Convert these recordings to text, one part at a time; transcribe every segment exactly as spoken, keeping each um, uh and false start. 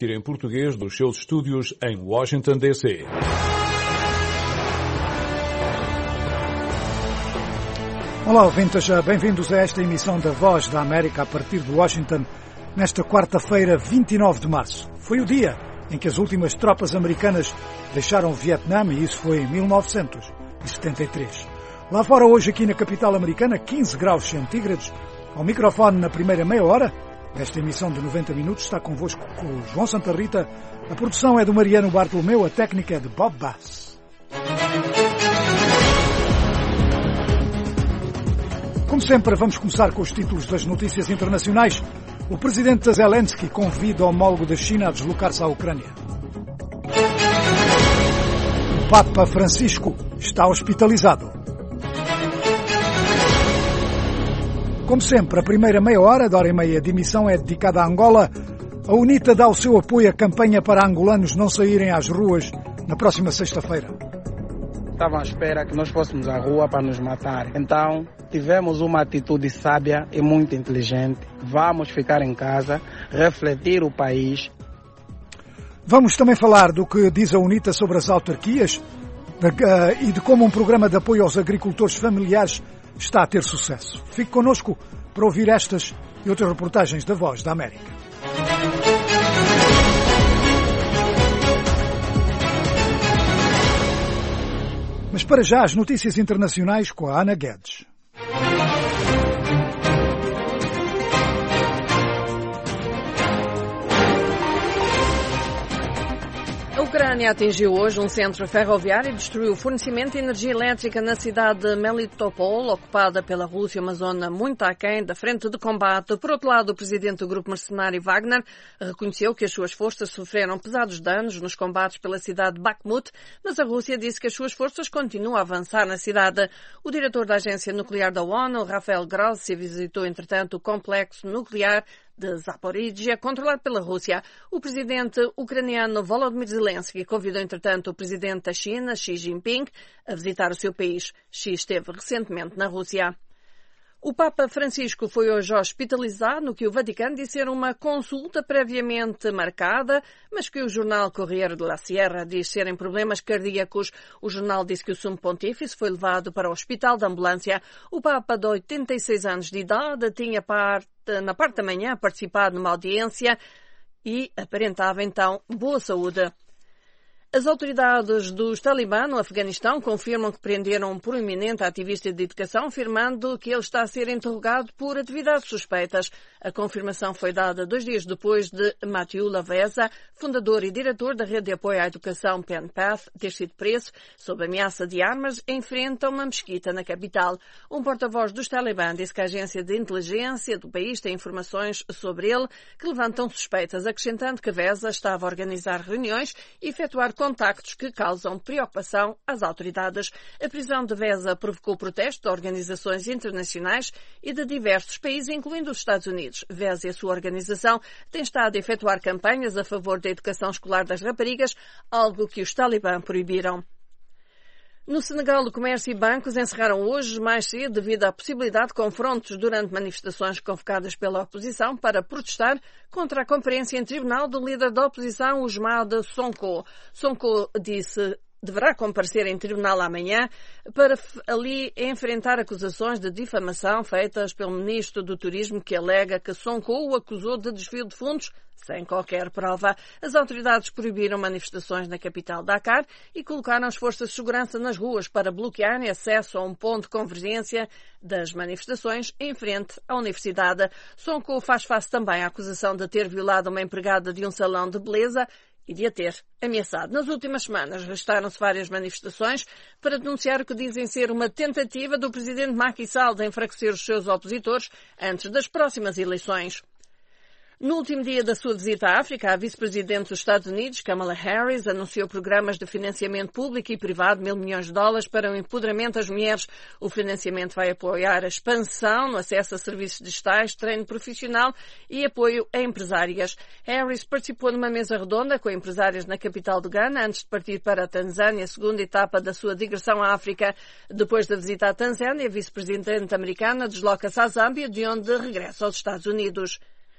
em português dos seus estúdios em Washington, D C Olá, ouvintes, bem-vindos a esta emissão da Voz da América a partir de Washington, nesta quarta-feira, vinte e nove de março. Foi o dia em que as últimas tropas americanas deixaram o Vietnã e isso foi em mil novecentos e setenta e três. Lá fora, hoje, aqui na capital americana, quinze graus centígrados. Ao microfone, na primeira meia hora desta emissão de noventa minutos, está convosco com o João Santa Rita. A produção é do Mariano Bartolomeu, a técnica é de Bob Bass. Como sempre, vamos começar com os títulos das notícias internacionais. O presidente Zelensky convida o homólogo da China a deslocar-se à Ucrânia. O Papa Francisco está hospitalizado. Como sempre, a primeira meia hora, da hora e meia de emissão, é dedicada à Angola. A UNITA dá o seu apoio à campanha para angolanos não saírem às ruas na próxima sexta-feira. Estavam à espera que nós fôssemos à rua para nos matar. Então, tivemos uma atitude sábia e muito inteligente. Vamos ficar em casa, refletir o país. Vamos também falar do que diz a UNITA sobre as autarquias e de como um programa de apoio aos agricultores familiares está a ter sucesso. Fique connosco para ouvir estas e outras reportagens da Voz da América. Mas para já, as notícias internacionais com a Ana Guedes. A Ucrânia atingiu hoje um centro ferroviário e destruiu o fornecimento de energia elétrica na cidade de Melitopol, ocupada pela Rússia, uma zona muito aquém da frente de combate. Por outro lado, o presidente do grupo mercenário Wagner reconheceu que as suas forças sofreram pesados danos nos combates pela cidade de Bakhmut, mas a Rússia disse que as suas forças continuam a avançar na cidade. O diretor da Agência Nuclear da ONU, Rafael Grossi, visitou, entretanto, o complexo nuclear de Zaporizhia, controlado pela Rússia. O presidente ucraniano Volodymyr Zelensky convidou, entretanto, o presidente da China, Xi Jinping, a visitar o seu país. Xi esteve recentemente na Rússia. O Papa Francisco foi hoje hospitalizado, no que o Vaticano disse ser uma consulta previamente marcada, mas que o jornal Corriere della Sierra diz serem problemas cardíacos. O jornal disse que o sumo pontífice foi levado para o hospital de ambulância. O Papa, de oitenta e seis anos de idade, tinha parte, na parte da manhã participado numa audiência e aparentava então boa saúde. As autoridades dos Talibã no Afeganistão confirmam que prenderam um proeminente ativista de educação, afirmando que ele está a ser interrogado por atividades suspeitas. A confirmação foi dada dois dias depois de Matiullah Veza, fundador e diretor da rede de apoio à educação PenPath, ter sido preso sob ameaça de armas em frente a uma mesquita na capital. Um porta-voz dos Talibã disse que a agência de inteligência do país tem informações sobre ele que levantam suspeitas, acrescentando que Veza estava a organizar reuniões e efetuar contactos que causam preocupação às autoridades. A prisão de Veza provocou protesto de organizações internacionais e de diversos países, incluindo os Estados Unidos. Veza e a sua organização têm estado a efetuar campanhas a favor da educação escolar das raparigas, algo que os Talibã proibiram. No Senegal, o comércio e bancos encerraram hoje mais cedo devido à possibilidade de confrontos durante manifestações convocadas pela oposição para protestar contra a conferência em tribunal do líder da oposição, Ousmane Sonko. Sonko disse deverá comparecer em tribunal amanhã para ali enfrentar acusações de difamação feitas pelo ministro do Turismo, que alega que Sonko o acusou de desvio de fundos sem qualquer prova. As autoridades proibiram manifestações na capital Dakar e colocaram as forças de segurança nas ruas para bloquearem acesso a um ponto de convergência das manifestações em frente à universidade. Sonko faz face também à acusação de ter violado uma empregada de um salão de beleza e de a ter ameaçado. Nas últimas semanas, registaram-se várias manifestações para denunciar o que dizem ser uma tentativa do presidente Macky Sall de enfraquecer os seus opositores antes das próximas eleições. No último dia da sua visita à África, a vice-presidente dos Estados Unidos, Kamala Harris, anunciou programas de financiamento público e privado de mil milhões de dólares para o empoderamento das mulheres. O financiamento vai apoiar a expansão no acesso a serviços digitais, treino profissional e apoio a empresárias. Harris participou numa mesa redonda com empresárias na capital de Gana antes de partir para a Tanzânia, a segunda etapa da sua digressão à África. Depois da visita à Tanzânia, a vice-presidente americana desloca-se à Zâmbia, de onde regressa aos Estados Unidos.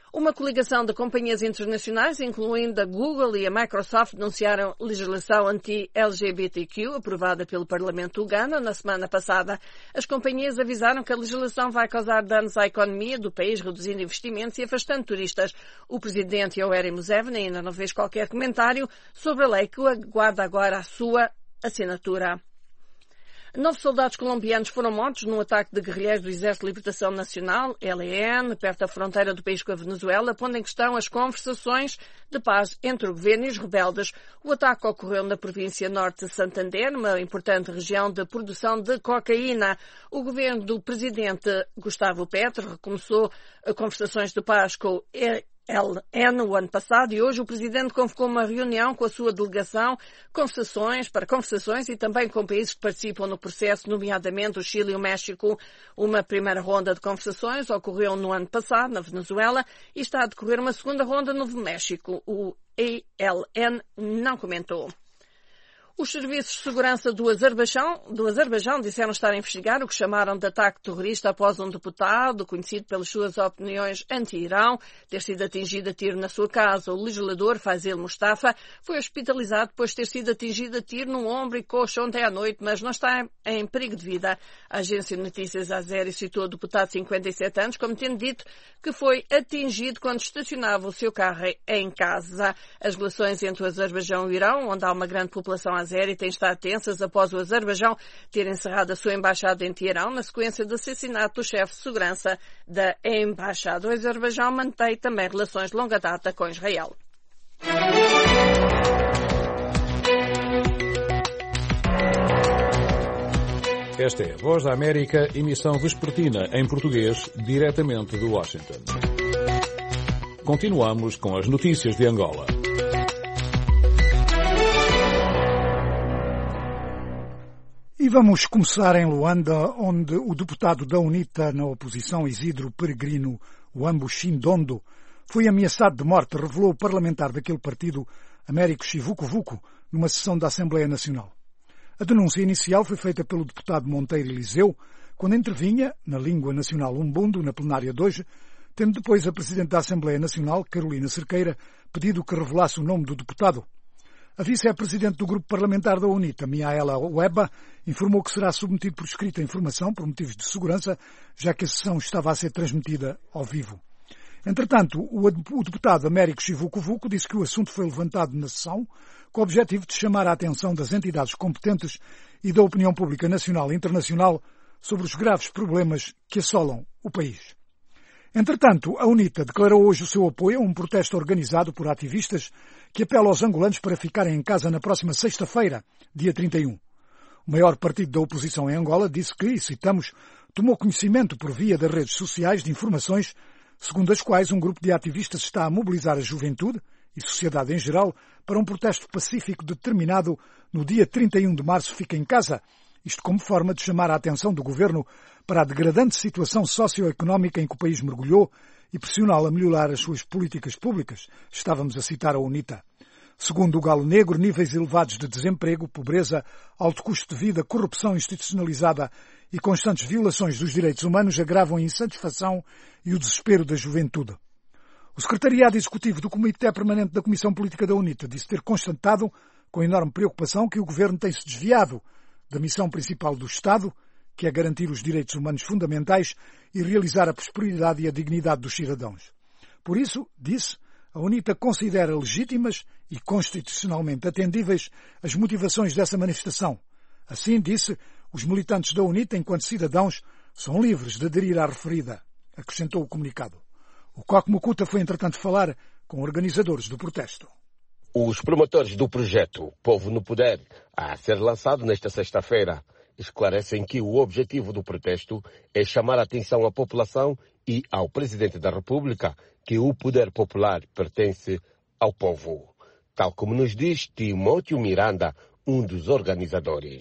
Uma coligação de companhias internacionais, incluindo a Google e a Microsoft, denunciaram legislação anti-L G B T Q aprovada pelo Parlamento uganda na semana passada. As companhias avisaram que a legislação vai causar danos à economia do país, reduzindo investimentos e afastando turistas. O presidente Yoweri Museveni ainda não fez qualquer comentário sobre a lei que aguarda agora a sua assinatura. Nove soldados colombianos foram mortos num ataque de guerrilheiros do Exército de Libertação Nacional, L E N, perto da fronteira do país com a Venezuela, pondo em questão as conversações de paz entre o governo e os rebeldes. O ataque ocorreu na província norte de Santander, uma importante região de produção de cocaína. O governo do presidente Gustavo Petro recomeçou conversações de paz com o L N o ano passado e hoje o Presidente convocou uma reunião com a sua delegação, conversações, para conversações e também com países que participam no processo, nomeadamente o Chile e o México. Uma primeira ronda de conversações ocorreu no ano passado na Venezuela e está a decorrer uma segunda ronda no México. O E L N não comentou. Os serviços de segurança do Azerbaijão, do Azerbaijão disseram estar a investigar o que chamaram de ataque terrorista após um deputado, conhecido pelas suas opiniões anti-Irão, ter sido atingido a tiro na sua casa. O legislador Faisal Mustafa foi hospitalizado depois de ter sido atingido a tiro no ombro e coxa ontem à noite, mas não está em perigo de vida. A agência de notícias Azeri citou o deputado de cinquenta e sete anos como tendo dito que foi atingido quando estacionava o seu carro em casa. As relações entre o Azerbaijão e o Irão, onde há uma grande população azeri, têm estado tensas após o Azerbaijão ter encerrado a sua embaixada em Teherão na sequência do assassinato do chefe de segurança da embaixada. O Azerbaijão mantém também relações de longa data com Israel. Esta é a Voz da América, emissão vespertina em português, diretamente de Washington. Continuamos com as notícias de Angola. E vamos começar em Luanda, onde o deputado da UNITA na oposição, Isidro Peregrino Wambu Shindondo, foi ameaçado de morte, revelou o parlamentar daquele partido, Américo Chivuco-Vuco, numa sessão da Assembleia Nacional. A denúncia inicial foi feita pelo deputado Monteiro Eliseu, quando intervinha, na língua nacional umbundo, na plenária de hoje, tendo depois a Presidente da Assembleia Nacional, Carolina Cerqueira, pedido que revelasse o nome do deputado. A vice-presidente do grupo parlamentar da UNITA, Miaela Weba, informou que será submetido por escrito a informação por motivos de segurança, já que a sessão estava a ser transmitida ao vivo. Entretanto, o deputado Américo Chivuco-Vuco disse que o assunto foi levantado na sessão com o objetivo de chamar a atenção das entidades competentes e da opinião pública nacional e internacional sobre os graves problemas que assolam o país. Entretanto, a UNITA declarou hoje o seu apoio a um protesto organizado por ativistas que apela aos angolanos para ficarem em casa na próxima sexta-feira, dia trinta e um. O maior partido da oposição em Angola disse que, e citamos, tomou conhecimento por via das redes sociais de informações segundo as quais um grupo de ativistas está a mobilizar a juventude e sociedade em geral para um protesto pacífico determinado no dia trinta e um de março Fica em Casa, isto como forma de chamar a atenção do governo para a degradante situação socioeconómica em que o país mergulhou e pressioná-lo a melhorar as suas políticas públicas. Estávamos a citar a UNITA. Segundo o Galo Negro, níveis elevados de desemprego, pobreza, alto custo de vida, corrupção institucionalizada e constantes violações dos direitos humanos agravam a insatisfação e o desespero da juventude. O secretariado executivo do Comitê Permanente da Comissão Política da UNITA disse ter constatado, com enorme preocupação, que o governo tem-se desviado da missão principal do Estado, que é garantir os direitos humanos fundamentais e realizar a prosperidade e a dignidade dos cidadãos. Por isso, disse, a UNITA considera legítimas e constitucionalmente atendíveis as motivações dessa manifestação. Assim, disse, os militantes da UNITA, enquanto cidadãos, são livres de aderir à referida, acrescentou o comunicado. O Coque Mucuta foi, entretanto, falar com organizadores do protesto. Os promotores do projeto Povo no Poder, a ser lançado nesta sexta-feira, esclarecem que o objetivo do protesto é chamar a atenção à população e ao Presidente da República que o poder popular pertence ao povo, tal como nos diz Timóteo Miranda, um dos organizadores.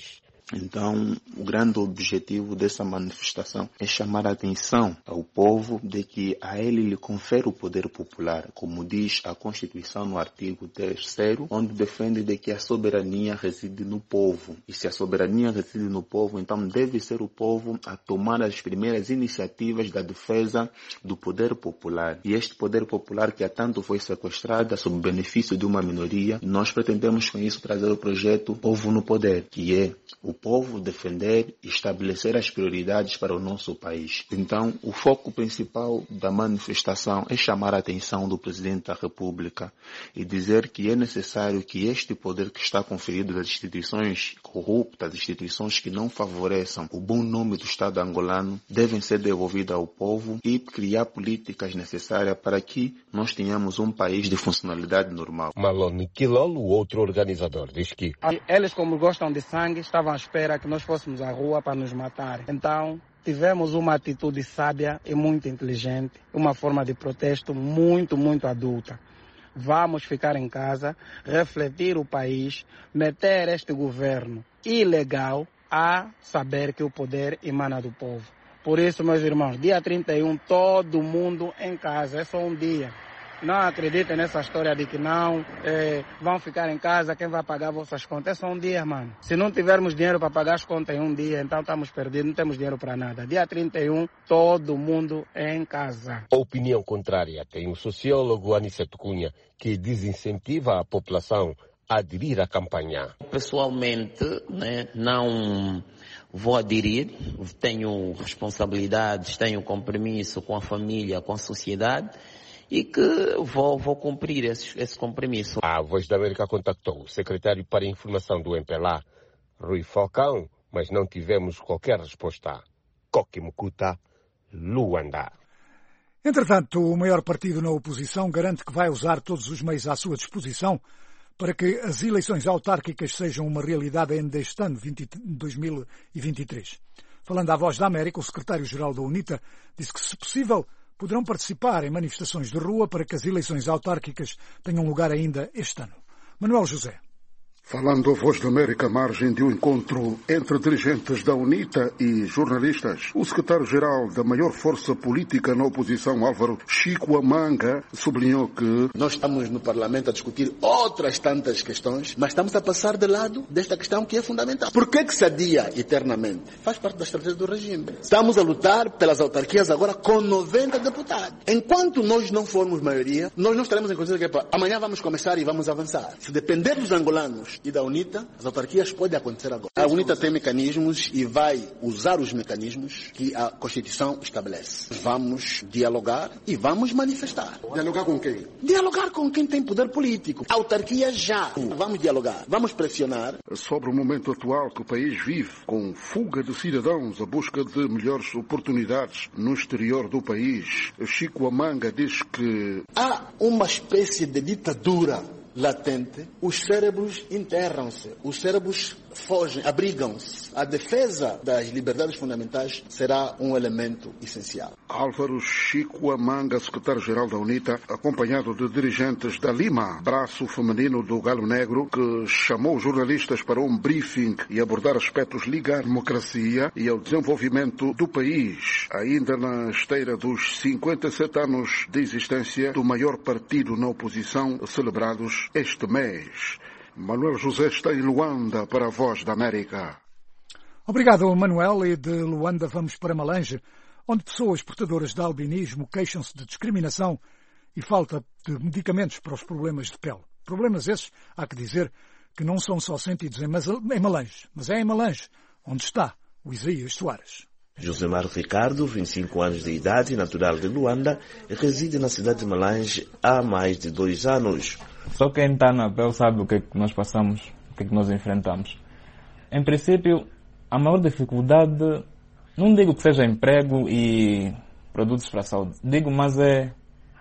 Então, o grande objetivo dessa manifestação é chamar a atenção ao povo de que a ele lhe confere o poder popular, como diz a Constituição no artigo terceiro, onde defende de que a soberania reside no povo. E se a soberania reside no povo, então deve ser o povo a tomar as primeiras iniciativas da defesa do poder popular. E este poder popular que há tanto foi sequestrado sob o benefício de uma minoria, nós pretendemos com isso trazer o projeto Povo no Poder, que é o povo defender e estabelecer as prioridades para o nosso país. Então, o foco principal da manifestação é chamar a atenção do Presidente da República e dizer que é necessário que este poder que está conferido das instituições corruptas, instituições que não favorecem o bom nome do Estado angolano, devem ser devolvidas ao povo e criar políticas necessárias para que nós tenhamos um país de funcionalidade normal. Malone Quilolo, outro organizador, diz que eles, como gostam de sangue, estavam à espera que nós fôssemos à rua para nos matar. Então, tivemos uma atitude sábia e muito inteligente, uma forma de protesto muito, muito adulta. Vamos ficar em casa, refletir o país, meter este governo ilegal a saber que o poder emana do povo. Por isso, meus irmãos, dia trinta e um, todo mundo em casa, é só um dia. Não acreditem nessa história de que não, é, vão ficar em casa, quem vai pagar vossas contas? É só um dia, mano. Se não tivermos dinheiro para pagar as contas em um dia, então estamos perdidos, não temos dinheiro para nada. Dia trinta e um, todo mundo em casa. A opinião contrária tem o sociólogo Aniceto Cunha, que desincentiva a população a aderir à campanha. Pessoalmente, né, não vou aderir, tenho responsabilidades, tenho compromisso com a família, com a sociedade, e que vou, vou cumprir esse, esse compromisso. A Voz da América contactou o secretário para a informação do M P L A, Rui Falcão, mas não tivemos qualquer resposta. Coquimucuta, Luanda. Entretanto, o maior partido na oposição garante que vai usar todos os meios à sua disposição para que as eleições autárquicas sejam uma realidade ainda este ano, dois mil e vinte e três. Falando à Voz da América, o secretário-geral da UNITA disse que, se possível, poderão participar em manifestações de rua para que as eleições autárquicas tenham lugar ainda este ano. Manuel José. Falando a Voz da América à margem de um encontro entre dirigentes da UNITA e jornalistas, o secretário-geral da maior força política na oposição, Álvaro Chico Amanga, sublinhou que nós estamos no Parlamento a discutir outras tantas questões, mas estamos a passar de lado desta questão que é fundamental. Por que que se adia eternamente? Faz parte da estratégia do regime. Estamos a lutar pelas autarquias agora com noventa deputados. Enquanto nós não formos maioria, nós não estaremos em condições de que amanhã vamos começar e vamos avançar. Se depender dos angolanos e da UNITA, as autarquias podem acontecer agora. A UNITA tem mecanismos e vai usar os mecanismos que a Constituição estabelece. Vamos dialogar e vamos manifestar. Dialogar com quem? Dialogar com quem tem poder político. A autarquia já. Vamos dialogar, vamos pressionar. Sobre o momento atual que o país vive, com fuga de cidadãos à busca de melhores oportunidades no exterior do país, Chico Amanga diz que há uma espécie de ditadura latente, os cérebros enterram-se, os cérebros fogem, abrigam-se. A defesa das liberdades fundamentais será um elemento essencial. Álvaro Chico Amanga, secretário-geral da UNITA, acompanhado de dirigentes da Lima, braço feminino do Galo Negro, que chamou jornalistas para um briefing e abordar aspectos ligados à democracia e ao desenvolvimento do país, ainda na esteira dos cinquenta e sete anos de existência do maior partido na oposição, celebrados este mês. Manuel José está em Luanda para a Voz da América. Obrigado, Manuel. E de Luanda vamos para Malange, onde pessoas portadoras de albinismo queixam-se de discriminação e falta de medicamentos para os problemas de pele. Problemas esses, há que dizer, que não são só sentidos em Malange, mas é em Malange, onde está o Isaías Soares. Josemar Ricardo, vinte e cinco anos de idade, natural de Luanda, reside na cidade de Malange há mais de dois anos. Só quem está na pele sabe o que é que nós passamos, o que é que nós enfrentamos. Em princípio, a maior dificuldade, não digo que seja emprego e produtos para a saúde, digo, mas é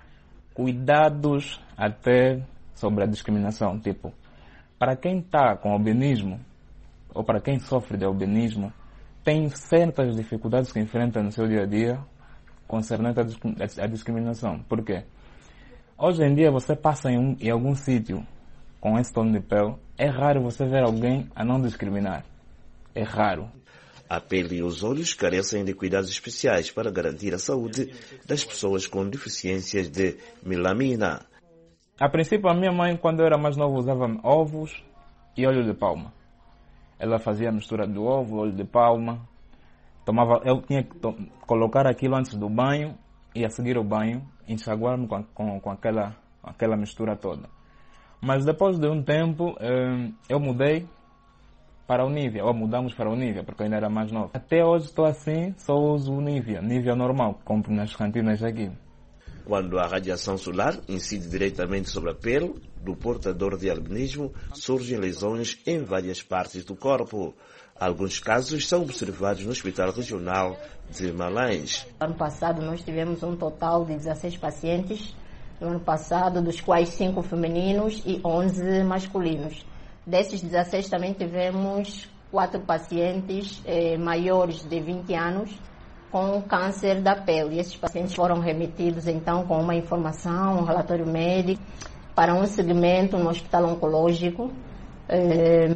cuidados até sobre a discriminação. Tipo, para quem está com albinismo, ou para quem sofre de albinismo, tem certas dificuldades que enfrenta no seu dia a dia concernente à discriminação. Por quê? Hoje em dia você passa em, um, em algum sítio com esse tom de pele, é raro você ver alguém a não discriminar. é raro. A pele e os olhos carecem de cuidados especiais para garantir a saúde das pessoas com deficiências de melamina. A princípio, a minha mãe, quando eu era mais novo, usava ovos e óleo de palma. Ela fazia a mistura do ovo, óleo de palma. Tomava, eu tinha que to- colocar aquilo antes do banho e a seguir o banho, enxaguar-me com, com, com aquela, aquela mistura toda. Mas depois de um tempo, eh, eu mudei para o Nivea, ou mudamos para o Nivea, porque eu ainda era mais novo. Até hoje estou assim, só uso o Nivea, Nivea normal, que compro nas cantinas aqui. Quando a radiação solar incide diretamente sobre a pele do portador de albinismo, surgem lesões em várias partes do corpo. Alguns casos são observados no Hospital Regional de Malanje. Ano passado nós tivemos um total de dezesseis pacientes, no ano passado, dos quais cinco femininos e onze masculinos. Desses dezesseis também tivemos quatro pacientes eh, maiores de vinte anos com câncer da pele. E esses pacientes foram remetidos então com uma informação, um relatório médico para um segmento no hospital oncológico. Eh,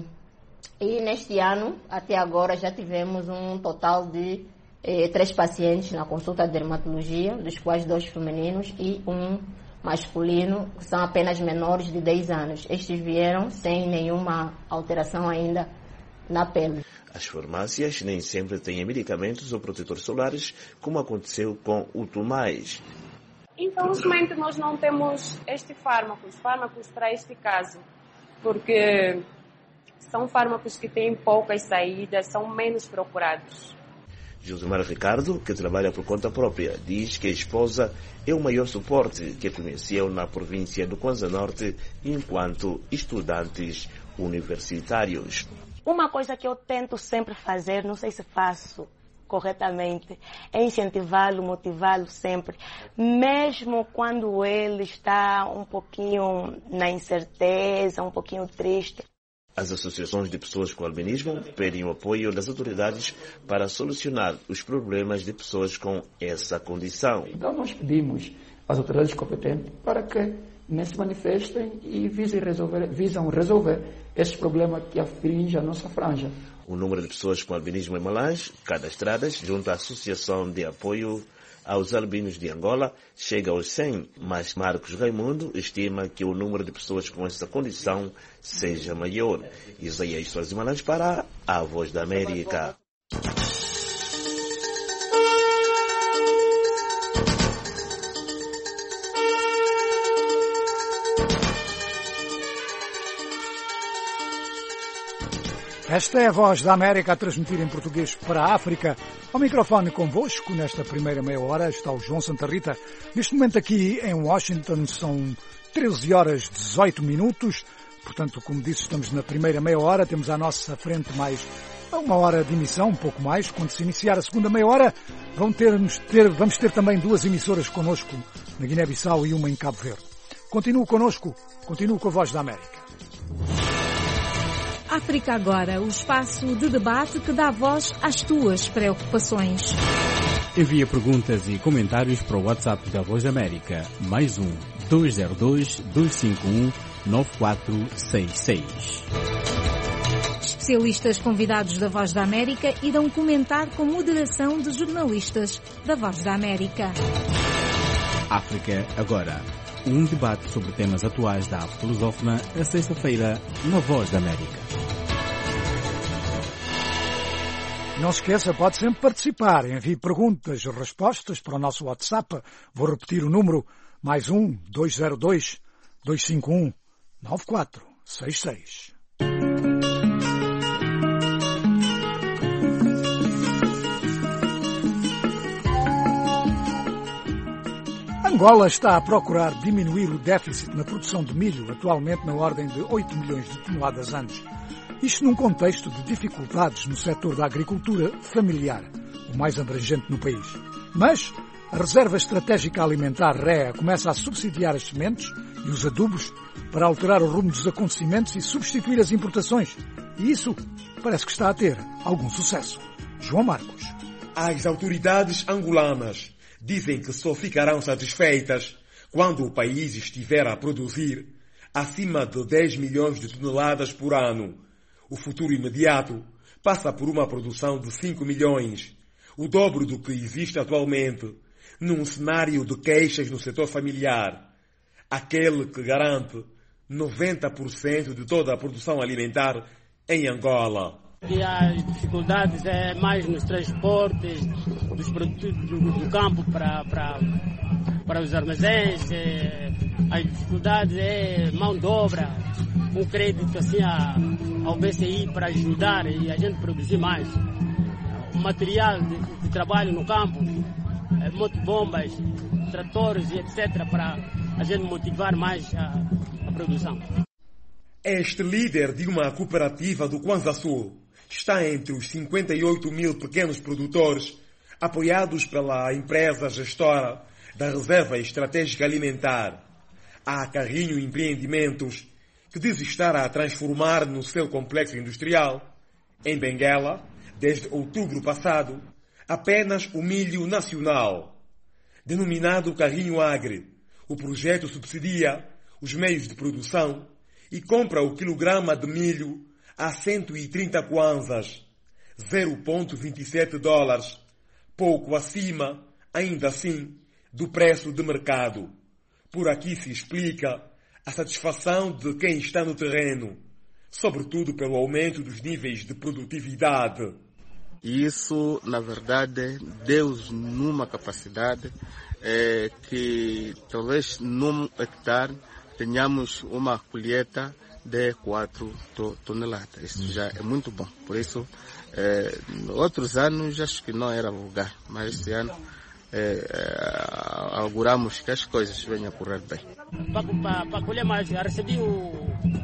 e neste ano, até agora, já tivemos um total de eh, três pacientes na consulta de dermatologia, dos quais dois femininos e um masculino, que são apenas menores de dez anos. Estes vieram sem nenhuma alteração ainda na pele. As farmácias nem sempre têm medicamentos ou protetores solares, como aconteceu com o Tomás. Infelizmente nós não temos este fármaco, os fármacos para este caso, porque são fármacos que têm poucas saídas, são menos procurados. Josemar Ricardo, que trabalha por conta própria, diz que a esposa é o maior suporte que conheceu na província do Kwanza Norte enquanto estudantes universitários. Uma coisa que eu tento sempre fazer, não sei se faço corretamente, é incentivá-lo, motivá-lo sempre, mesmo quando ele está um pouquinho na incerteza, um pouquinho triste. As associações de pessoas com albinismo pedem o apoio das autoridades para solucionar os problemas de pessoas com essa condição. Então nós pedimos às autoridades competentes para que se manifestem e visem resolver, visam resolver esses problemas que afligem a nossa franja. O número de pessoas com albinismo em Malanje, cadastradas junto à Associação de Apoio aos Albinos de Angola, chega aos cem, mas Marcos Raimundo estima que o número de pessoas com essa condição seja maior. Isaías Soares de Malanje para a Voz da América. Esta é a Voz da América a transmitir em português para a África. Ao microfone convosco, nesta primeira meia hora, está o João Santa Rita. Neste momento aqui em Washington são treze horas e dezoito minutos. Portanto, como disse, estamos na primeira meia hora. Temos à nossa frente mais uma hora de emissão, um pouco mais. Quando se iniciar a segunda meia hora, vamos ter, ter, vamos ter também duas emissoras connosco na Guiné-Bissau e uma em Cabo Verde. Continue connosco, continue com a Voz da América. África Agora, o espaço de debate que dá voz às tuas preocupações. Envia perguntas e comentários para o WhatsApp da Voz da América, mais um dois zero dois, dois cinco um, nove quatro seis seis. Especialistas convidados da Voz da América irão comentar com moderação de jornalistas da Voz da América. África Agora, um debate sobre temas atuais da África lusófona, a sexta-feira, na Voz da América. Não se esqueça, pode sempre participar. Envie perguntas e respostas para o nosso WhatsApp. Vou repetir o número, mais um, dois zero dois, dois cinco um, nove quatro seis seis. Angola está a procurar diminuir o déficit na produção de milho, atualmente na ordem de oito milhões de toneladas anos. Isto num contexto de dificuldades no setor da agricultura familiar, o mais abrangente no país. Mas a Reserva Estratégica Alimentar, R E A, começa a subsidiar as sementes e os adubos para alterar o rumo dos acontecimentos e substituir as importações. E isso parece que está a ter algum sucesso. João Marcos. As autoridades angolanas dizem que só ficarão satisfeitas quando o país estiver a produzir acima de dez milhões de toneladas por ano. O futuro imediato passa por uma produção de cinco milhões, o dobro do que existe atualmente, num cenário de queixas no setor familiar, aquele que garante noventa por cento de toda a produção alimentar em Angola. E as dificuldades é mais nos transportes dos produtos do, do campo para, para, para os armazéns, é, as dificuldades é mão de obra, um crédito assim a, ao B C I para ajudar e a gente produzir mais. O material de, de trabalho no campo, é, motobombas, tratores e etcétera para a gente motivar mais a, a produção. Este líder de uma cooperativa do Kwanza Sul está entre os cinquenta e oito mil pequenos produtores apoiados pela empresa gestora da Reserva Estratégica Alimentar, a Carrinho Empreendimentos, que diz estar a transformar no seu complexo industrial, em Benguela, desde outubro passado, apenas o milho nacional. Denominado Carrinho Agri, o projeto subsidia os meios de produção e compra o quilograma de milho a cento e trinta kwanzas, zero vírgula vinte e sete dólares, pouco acima, ainda assim, do preço de mercado. Por aqui se explica a satisfação de quem está no terreno, sobretudo pelo aumento dos níveis de produtividade. Isso, na verdade, deu-nos numa capacidade é, que talvez num hectare tenhamos uma colheita de quatro toneladas. Isso já é muito bom. Por isso, é, outros anos acho que não era lugar, mas esse ano é, é, auguramos que as coisas venham a correr bem. Para colher mais, já recebi o,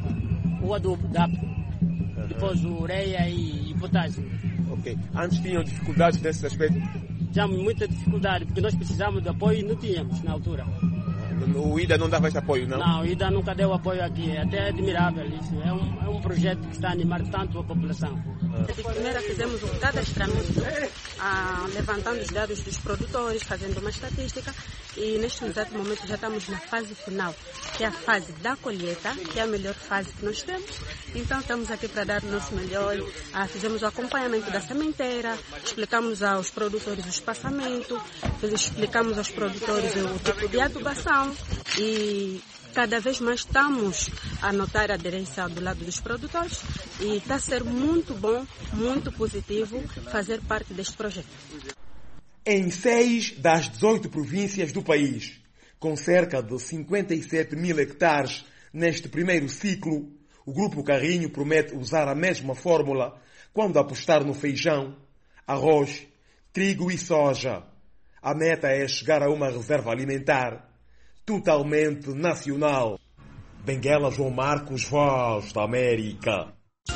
o adubo D A P, depois o ureia e, e potássio. Ok. Antes tinham dificuldades nesse aspecto? Tínhamos muita dificuldade, porque nós precisávamos de apoio e não tínhamos na altura. O I D A não dava esse apoio, não? Não, o I D A nunca deu apoio aqui. É até admirável isso. É um, é um projeto que está a animar tanto a população. Primeiro fizemos um cadastramento, ah, levantando os dados dos produtores, fazendo uma estatística e neste exato momento já estamos na fase final, que é a fase da colheita, que é a melhor fase que nós temos. Então estamos aqui para dar o nosso melhor. Ah, fizemos o acompanhamento da sementeira, explicamos aos produtores o espaçamento, explicamos aos produtores o tipo de adubação e cada vez mais estamos a notar a aderência do lado dos produtores e está a ser muito bom, muito positivo fazer parte deste projeto. Em seis das dezoito províncias do país, com cerca de cinquenta e sete mil hectares neste primeiro ciclo, o Grupo Carrinho promete usar a mesma fórmula quando apostar no feijão, arroz, trigo e soja. A meta é chegar a uma reserva alimentar totalmente nacional. Benguela, João Marcos, Voz da América.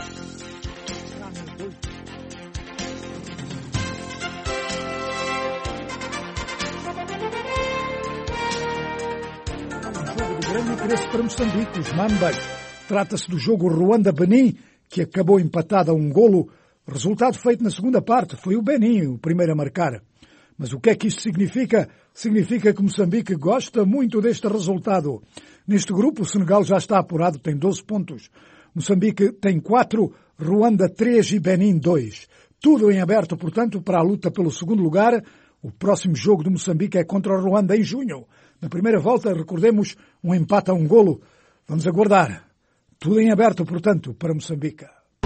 Grande interesse para Moçambique, os Mambas. Trata-se do jogo Ruanda-Benin, que acabou empatado a um golo. Resultado feito na segunda parte. Foi o Benin o primeiro a marcar. Mas o que é que isto significa? Significa que Moçambique gosta muito deste resultado. Neste grupo, o Senegal já está apurado, tem doze pontos. Moçambique tem quatro, Ruanda três e Benin dois. Tudo em aberto, portanto, para a luta pelo segundo lugar. O próximo jogo de Moçambique é contra o Ruanda em junho. Na primeira volta, recordemos, um empate a um golo. Vamos aguardar. Tudo em aberto, portanto, para Moçambique.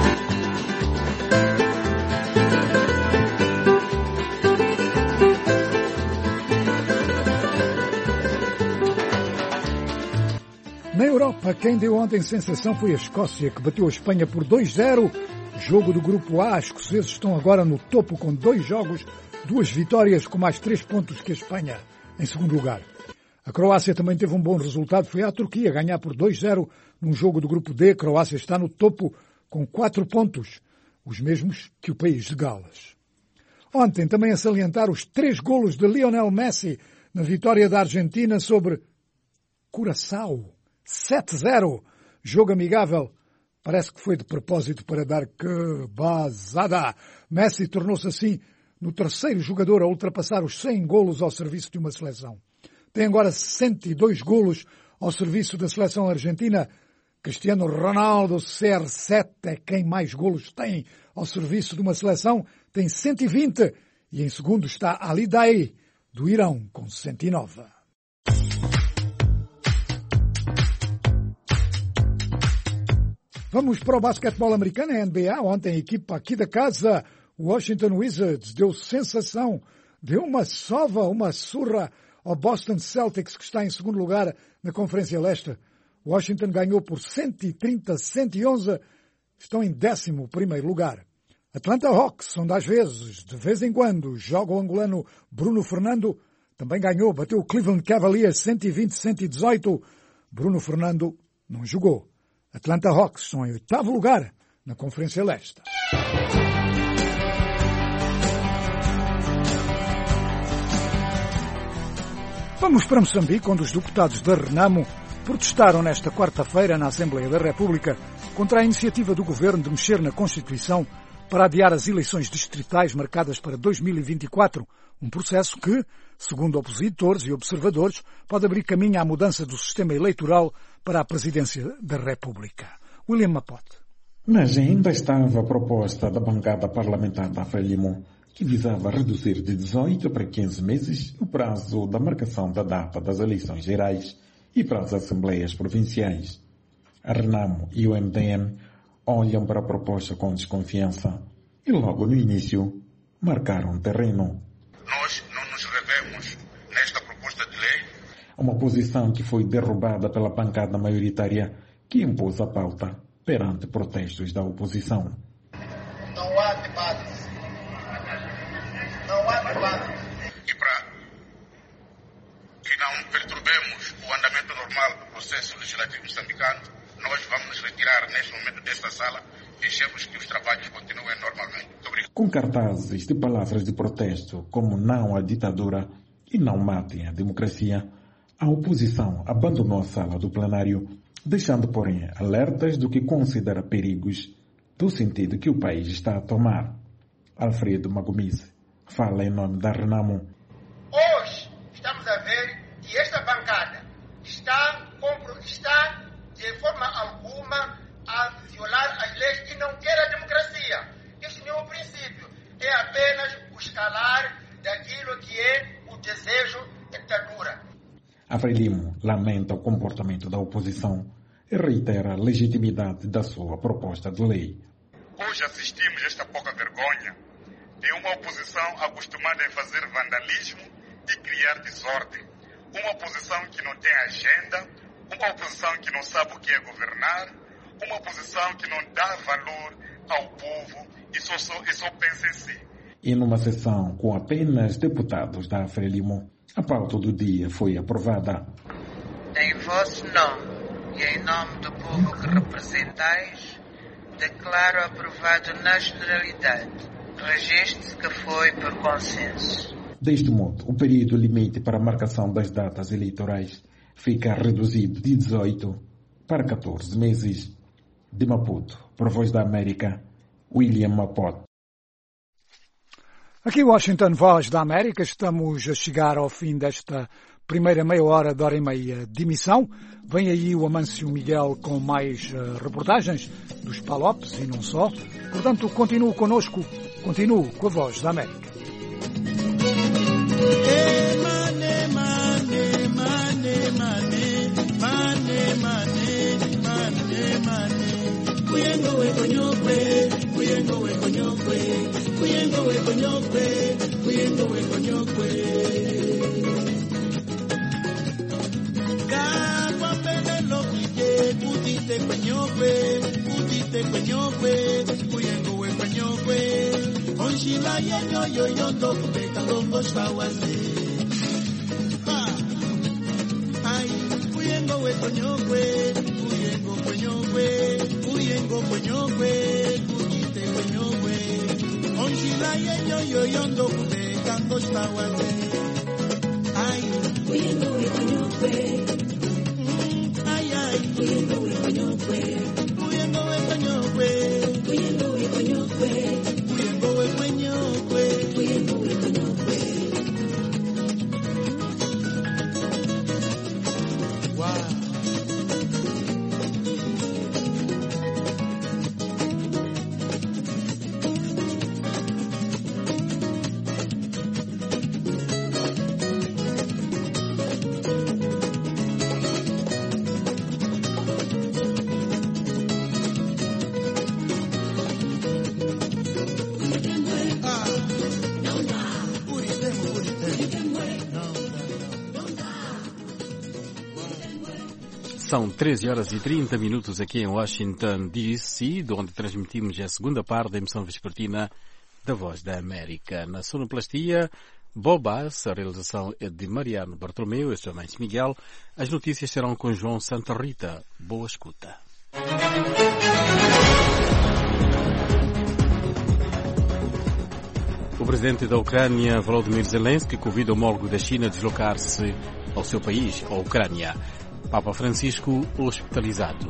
Na Europa, quem deu ontem sensação foi a Escócia, que bateu a Espanha por dois zero. Jogo do Grupo A, os escoceses estão agora no topo com dois jogos, duas vitórias com mais três pontos que a Espanha, em segundo lugar. A Croácia também teve um bom resultado, foi à Turquia ganhar por dois zero num jogo do Grupo D. A Croácia está no topo com quatro pontos, os mesmos que o país de Gales. Ontem também a salientar os três golos de Lionel Messi na vitória da Argentina sobre Curaçao. sete zero. Jogo amigável. Parece que foi de propósito para dar que bazada. Messi tornou-se assim no terceiro jogador a ultrapassar os cem golos ao serviço de uma seleção. Tem agora sessenta e dois golos ao serviço da seleção argentina, Cristiano Ronaldo, C R sete, é quem mais golos tem ao serviço de uma seleção, tem cento e vinte. E em segundo está Ali Daei, do Irão, com cento e nove. Vamos para o basquetebol americano, a N B A. Ontem a equipa aqui da casa, o Washington Wizards, deu sensação, deu uma sova, uma surra ao Boston Celtics, que está em segundo lugar na Conferência Leste. Washington ganhou por cento e trinta a cento e onze, estão em décimo primeiro lugar. Atlanta Hawks, onde às vezes, de vez em quando, joga o angolano Bruno Fernando, também ganhou, bateu o Cleveland Cavaliers cento e vinte a cento e dezoito. Bruno Fernando não jogou. Atlanta Hawks estão em oitavo lugar na Conferência Leste. Vamos para Moçambique, onde os deputados da Renamo protestaram nesta quarta-feira na Assembleia da República contra a iniciativa do governo de mexer na Constituição para adiar as eleições distritais marcadas para dois mil e vinte e quatro, um processo que, segundo opositores e observadores, pode abrir caminho à mudança do sistema eleitoral para a presidência da República. William Mapote. Mas ainda estava a proposta da bancada parlamentar da Frelimo, que visava reduzir de dezoito para quinze meses o prazo da marcação da data das eleições gerais e para as assembleias provinciais. A Renamo e o M D M olham para a proposta com desconfiança e logo no início marcaram terreno. Nós não nos revemos nesta proposta de lei. Uma posição que foi derrubada pela bancada maioritária que impôs a pauta perante protestos da oposição. Não há debate. Não há debate. E para que não perturbemos o andamento normal do processo legislativo moçambicano, nós vamos nos retirar neste momento desta sala e deixemos que os trabalhos continuem normalmente. Obrigado. Com cartazes de palavras de protesto como não à ditadura e não matem a democracia, a oposição abandonou a sala do plenário, deixando, porém, alertas do que considera perigos do sentido que o país está a tomar. Alfredo Magomice fala em nome da Renamo. Hoje estamos a ver que esta bancada está, está de forma alguma a violar as leis e não quer a democracia. Este não é o princípio. É apenas o escalar daquilo que é o desejo da ditadura. A Frelimo lamenta o comportamento da oposição e reitera a legitimidade da sua proposta de lei. Hoje assistimos a esta pouca vergonha de uma oposição acostumada a fazer vandalismo e criar desordem. Uma oposição que não tem agenda, uma oposição que não sabe o que é governar, uma oposição que não dá valor ao povo e só, só, e só pensa em si. E numa sessão com apenas deputados da Frelimo, a pauta do dia foi aprovada. Em vosso nome e em nome do povo que representais, declaro aprovado na generalidade. Registre-se que foi por consenso. Deste modo, o período limite para a marcação das datas eleitorais fica reduzido de dezoito para catorze meses. De Maputo, por Voz da América, William Mapote. Aqui Washington, Voz da América, estamos a chegar ao fim desta primeira meia hora, de hora e meia de emissão. Vem aí o Amâncio Miguel com mais uh, reportagens dos Palopes e não só. Portanto, continue connosco, continue com a Voz da América. Kuyengo we konyokwe, kuyengo we konyokwe, kuyengo we konyokwe, kuyengo we konyokwe. Kagwa pele lokike, kutite konyokwe, kutite konyokwe, kuyengo we konyokwe. Onshila yenyo yo yondo kubeka longo shawazi. Ay, kuyengo we konyokwe, kuyengo konyokwe. Kuyengo konyokwe, kujite konyokwe. Onshila yenyo yo yondo kube kango shtawaze. Ay, kuyengo we konyokwe. Ay, ay, kuyengo we konyokwe. Kuyengo we konyokwe. Kuyengo we konyokwe. Kuyengo we konyokwe. Kuyengo we konyokwe. Wow. São treze horas e trinta minutos aqui em Washington, D C, de onde transmitimos a segunda parte da emissão vespertina da Voz da América. Na sonoplastia, Bobas, a realização é de Mariano Bartolomeu, eu sou Mendes Miguel. As notícias serão com João Santa Rita. Boa escuta. O presidente da Ucrânia, Volodymyr Zelensky, convida o homólogo da China a deslocar-se ao seu país, a Ucrânia. Papa Francisco hospitalizado.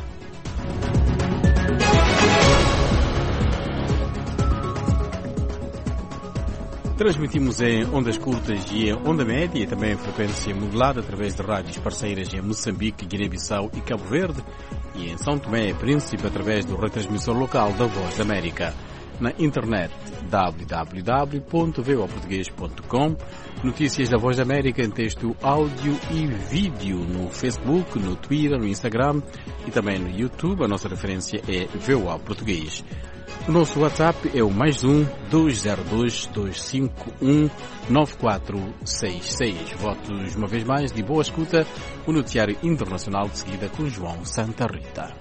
Transmitimos em ondas curtas e em onda média e também em frequência modulada através de rádios parceiras em Moçambique, Guiné-Bissau e Cabo Verde e em São Tomé e Príncipe através do retransmissor local da Voz da América. Na internet w w w ponto v o português ponto com, notícias da Voz da América em texto, áudio e vídeo no Facebook, no Twitter, no Instagram e também no YouTube. A nossa referência é V O A Português. O nosso WhatsApp é o mais um dois zero dois, dois cinco um, nove quatro seis seis. Votos uma vez mais de boa escuta, o noticiário internacional de seguida com João Santa Rita.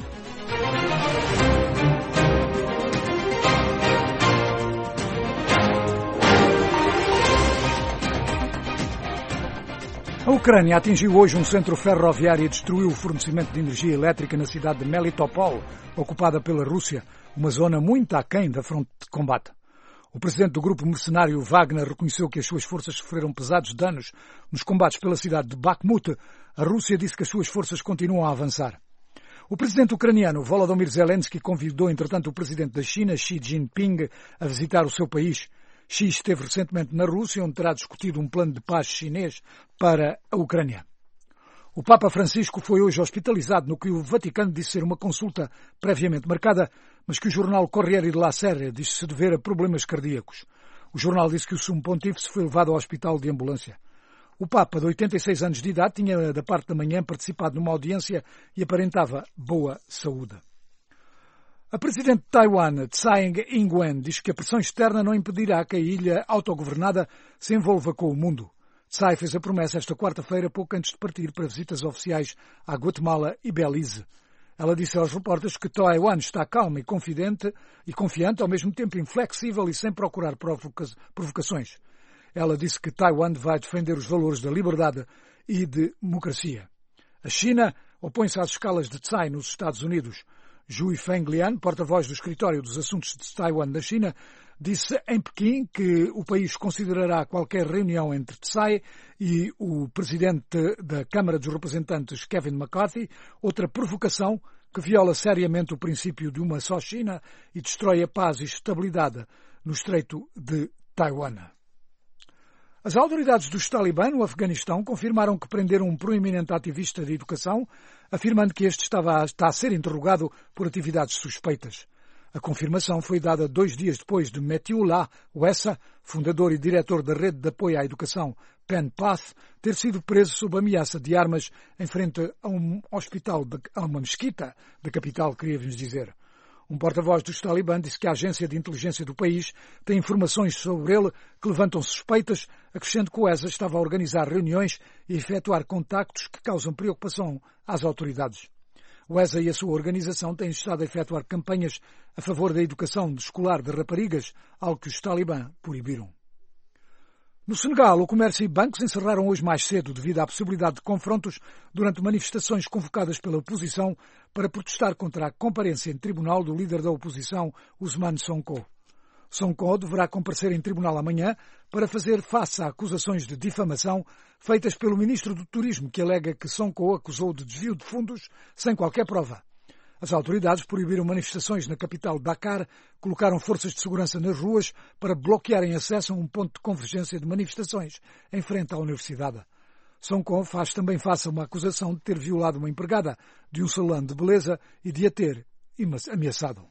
A Ucrânia atingiu hoje um centro ferroviário e destruiu o fornecimento de energia elétrica na cidade de Melitopol, ocupada pela Rússia, uma zona muito aquém da fronte de combate. O presidente do grupo mercenário Wagner reconheceu que as suas forças sofreram pesados danos nos combates pela cidade de Bakhmut. A Rússia disse que as suas forças continuam a avançar. O presidente ucraniano Volodymyr Zelensky convidou, entretanto, o presidente da China, Xi Jinping, a visitar o seu país. Xi esteve recentemente na Rússia, onde terá discutido um plano de paz chinês para a Ucrânia. O Papa Francisco foi hoje hospitalizado no que o Vaticano disse ser uma consulta previamente marcada, mas que o jornal Corriere della Sera disse se dever a problemas cardíacos. O jornal disse que o sumo pontífice foi levado ao hospital de ambulância. O Papa, de oitenta e seis anos de idade, tinha da parte da manhã participado numa audiência e aparentava boa saúde. A presidente de Taiwan, Tsai Ing-wen, diz que a pressão externa não impedirá que a ilha autogovernada se envolva com o mundo. Tsai fez a promessa esta quarta-feira, pouco antes de partir para visitas oficiais a Guatemala e Belize. Ela disse aos repórteres que Taiwan está calma e confidente e confiante, ao mesmo tempo inflexível e sem procurar provoca- provocações. Ela disse que Taiwan vai defender os valores da liberdade e de democracia. A China opõe-se às escalas de Tsai nos Estados Unidos. Zhu Fenglian, porta-voz do Escritório dos Assuntos de Taiwan da China, disse em Pequim que o país considerará qualquer reunião entre Tsai e o presidente da Câmara dos Representantes, Kevin McCarthy, outra provocação que viola seriamente o princípio de uma só China e destrói a paz e estabilidade no Estreito de Taiwan. As autoridades dos Talibã no Afeganistão confirmaram que prenderam um proeminente ativista de educação, afirmando que este estava a, está a ser interrogado por atividades suspeitas. A confirmação foi dada dois dias depois de Metiullah Wessa, fundador e diretor da rede de apoio à educação PenPath, ter sido preso sob ameaça de armas em frente a um hospital, de, a uma mesquita da capital, queríamos dizer. Um porta-voz dos Talibã disse que a agência de inteligência do país tem informações sobre ele que levantam suspeitas, acrescentando que o Wessa estava a organizar reuniões e a efetuar contactos que causam preocupação às autoridades. O Wessa e a sua organização têm estado a efetuar campanhas a favor da educação escolar de raparigas, algo que os Talibã proibiram. No Senegal, o comércio e bancos encerraram hoje mais cedo devido à possibilidade de confrontos durante manifestações convocadas pela oposição para protestar contra a comparência em tribunal do líder da oposição, Ousmane Sonko. Sonko deverá comparecer em tribunal amanhã para fazer face a acusações de difamação feitas pelo ministro do Turismo, que alega que Sonko acusou de desvio de fundos sem qualquer prova. As autoridades proibiram manifestações na capital Dakar, colocaram forças de segurança nas ruas para bloquearem acesso a um ponto de convergência de manifestações em frente à universidade. Sonko faz também face a uma acusação de ter violado uma empregada de um salão de beleza e de a ter ameaçado.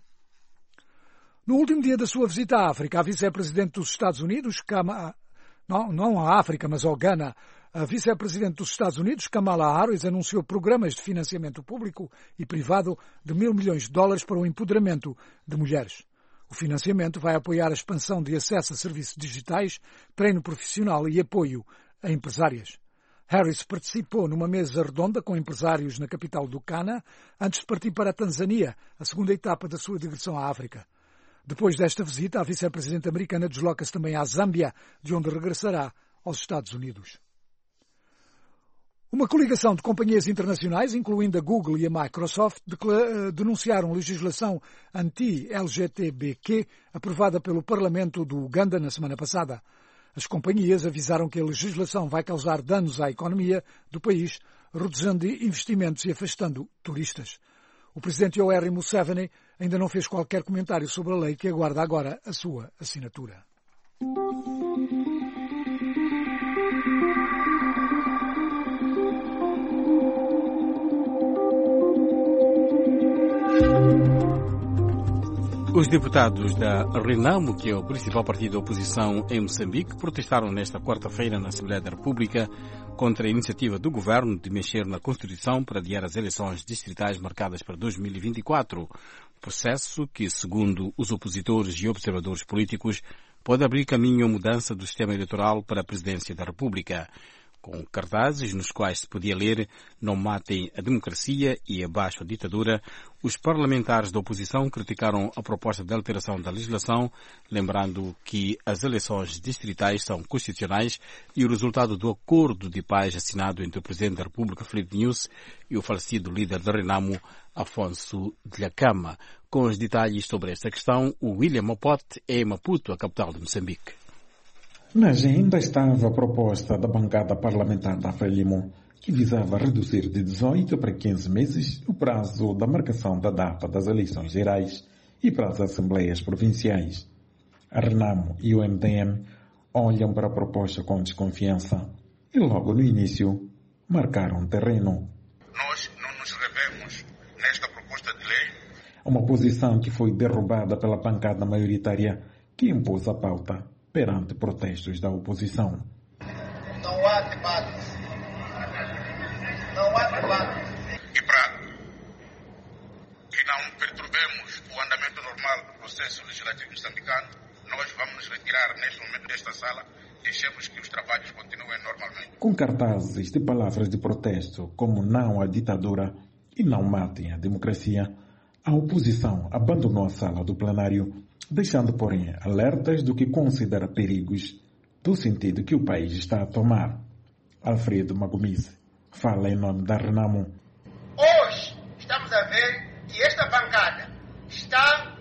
No último dia da sua visita à África, a vice-presidente dos Estados Unidos, Kamala, não, não à África, mas ao Ghana, a vice-presidente dos Estados Unidos, Kamala Harris, anunciou programas de financiamento público e privado de mil milhões de dólares para o empoderamento de mulheres. O financiamento vai apoiar a expansão de acesso a serviços digitais, treino profissional e apoio a empresárias. Harris participou numa mesa redonda com empresários na capital do Ghana antes de partir para a Tanzânia, a segunda etapa da sua digressão à África. Depois desta visita, a vice-presidente americana desloca-se também à Zâmbia, de onde regressará aos Estados Unidos. Uma coligação de companhias internacionais, incluindo a Google e a Microsoft, denunciaram legislação anti-L G B T Q aprovada pelo Parlamento do Uganda na semana passada. As companhias avisaram que a legislação vai causar danos à economia do país, reduzindo investimentos e afastando turistas. O presidente Yoweri Museveni ainda não fez qualquer comentário sobre a lei que aguarda agora a sua assinatura. Os deputados da Renamo, que é o principal partido da oposição em Moçambique, protestaram nesta quarta-feira na Assembleia da República contra a iniciativa do governo de mexer na Constituição para adiar as eleições distritais marcadas para dois mil e vinte e quatro, processo que, segundo os opositores e observadores políticos, pode abrir caminho à mudança do sistema eleitoral para a presidência da República. Com cartazes nos quais se podia ler "Não matem a democracia" e "Abaixo a ditadura", os parlamentares da oposição criticaram a proposta de alteração da legislação, lembrando que as eleições distritais são constitucionais e o resultado do acordo de paz assinado entre o Presidente da República, Filipe Nyusi, e o falecido líder da Renamo, Afonso Dhlakama. Com os detalhes sobre esta questão, o William Mopote é em Maputo, a capital de Moçambique. Na agenda estava a proposta da bancada parlamentar da Frelimo, que visava reduzir de dezoito para quinze meses o prazo da marcação da data das eleições gerais e para as assembleias provinciais. A Renamo e o M D M olham para a proposta com desconfiança e logo no início marcaram terreno. Nós não nos revemos nesta proposta de lei. Uma posição que foi derrubada pela bancada maioritária que impôs a pauta perante protestos da oposição. Não há debate. Não há debate. E para que não perturbemos o andamento normal do processo legislativo moçambicano, nós vamos nos retirar neste momento desta sala, deixemos que os trabalhos continuem normalmente. Com cartazes de palavras de protesto como "Não à ditadura" e "Não matem a democracia", a oposição abandonou a sala do plenário, deixando, porém, alertas do que considera perigos do sentido que o país está a tomar. Alfredo Magomise fala em nome da Renamo. Hoje estamos a ver que esta bancada está,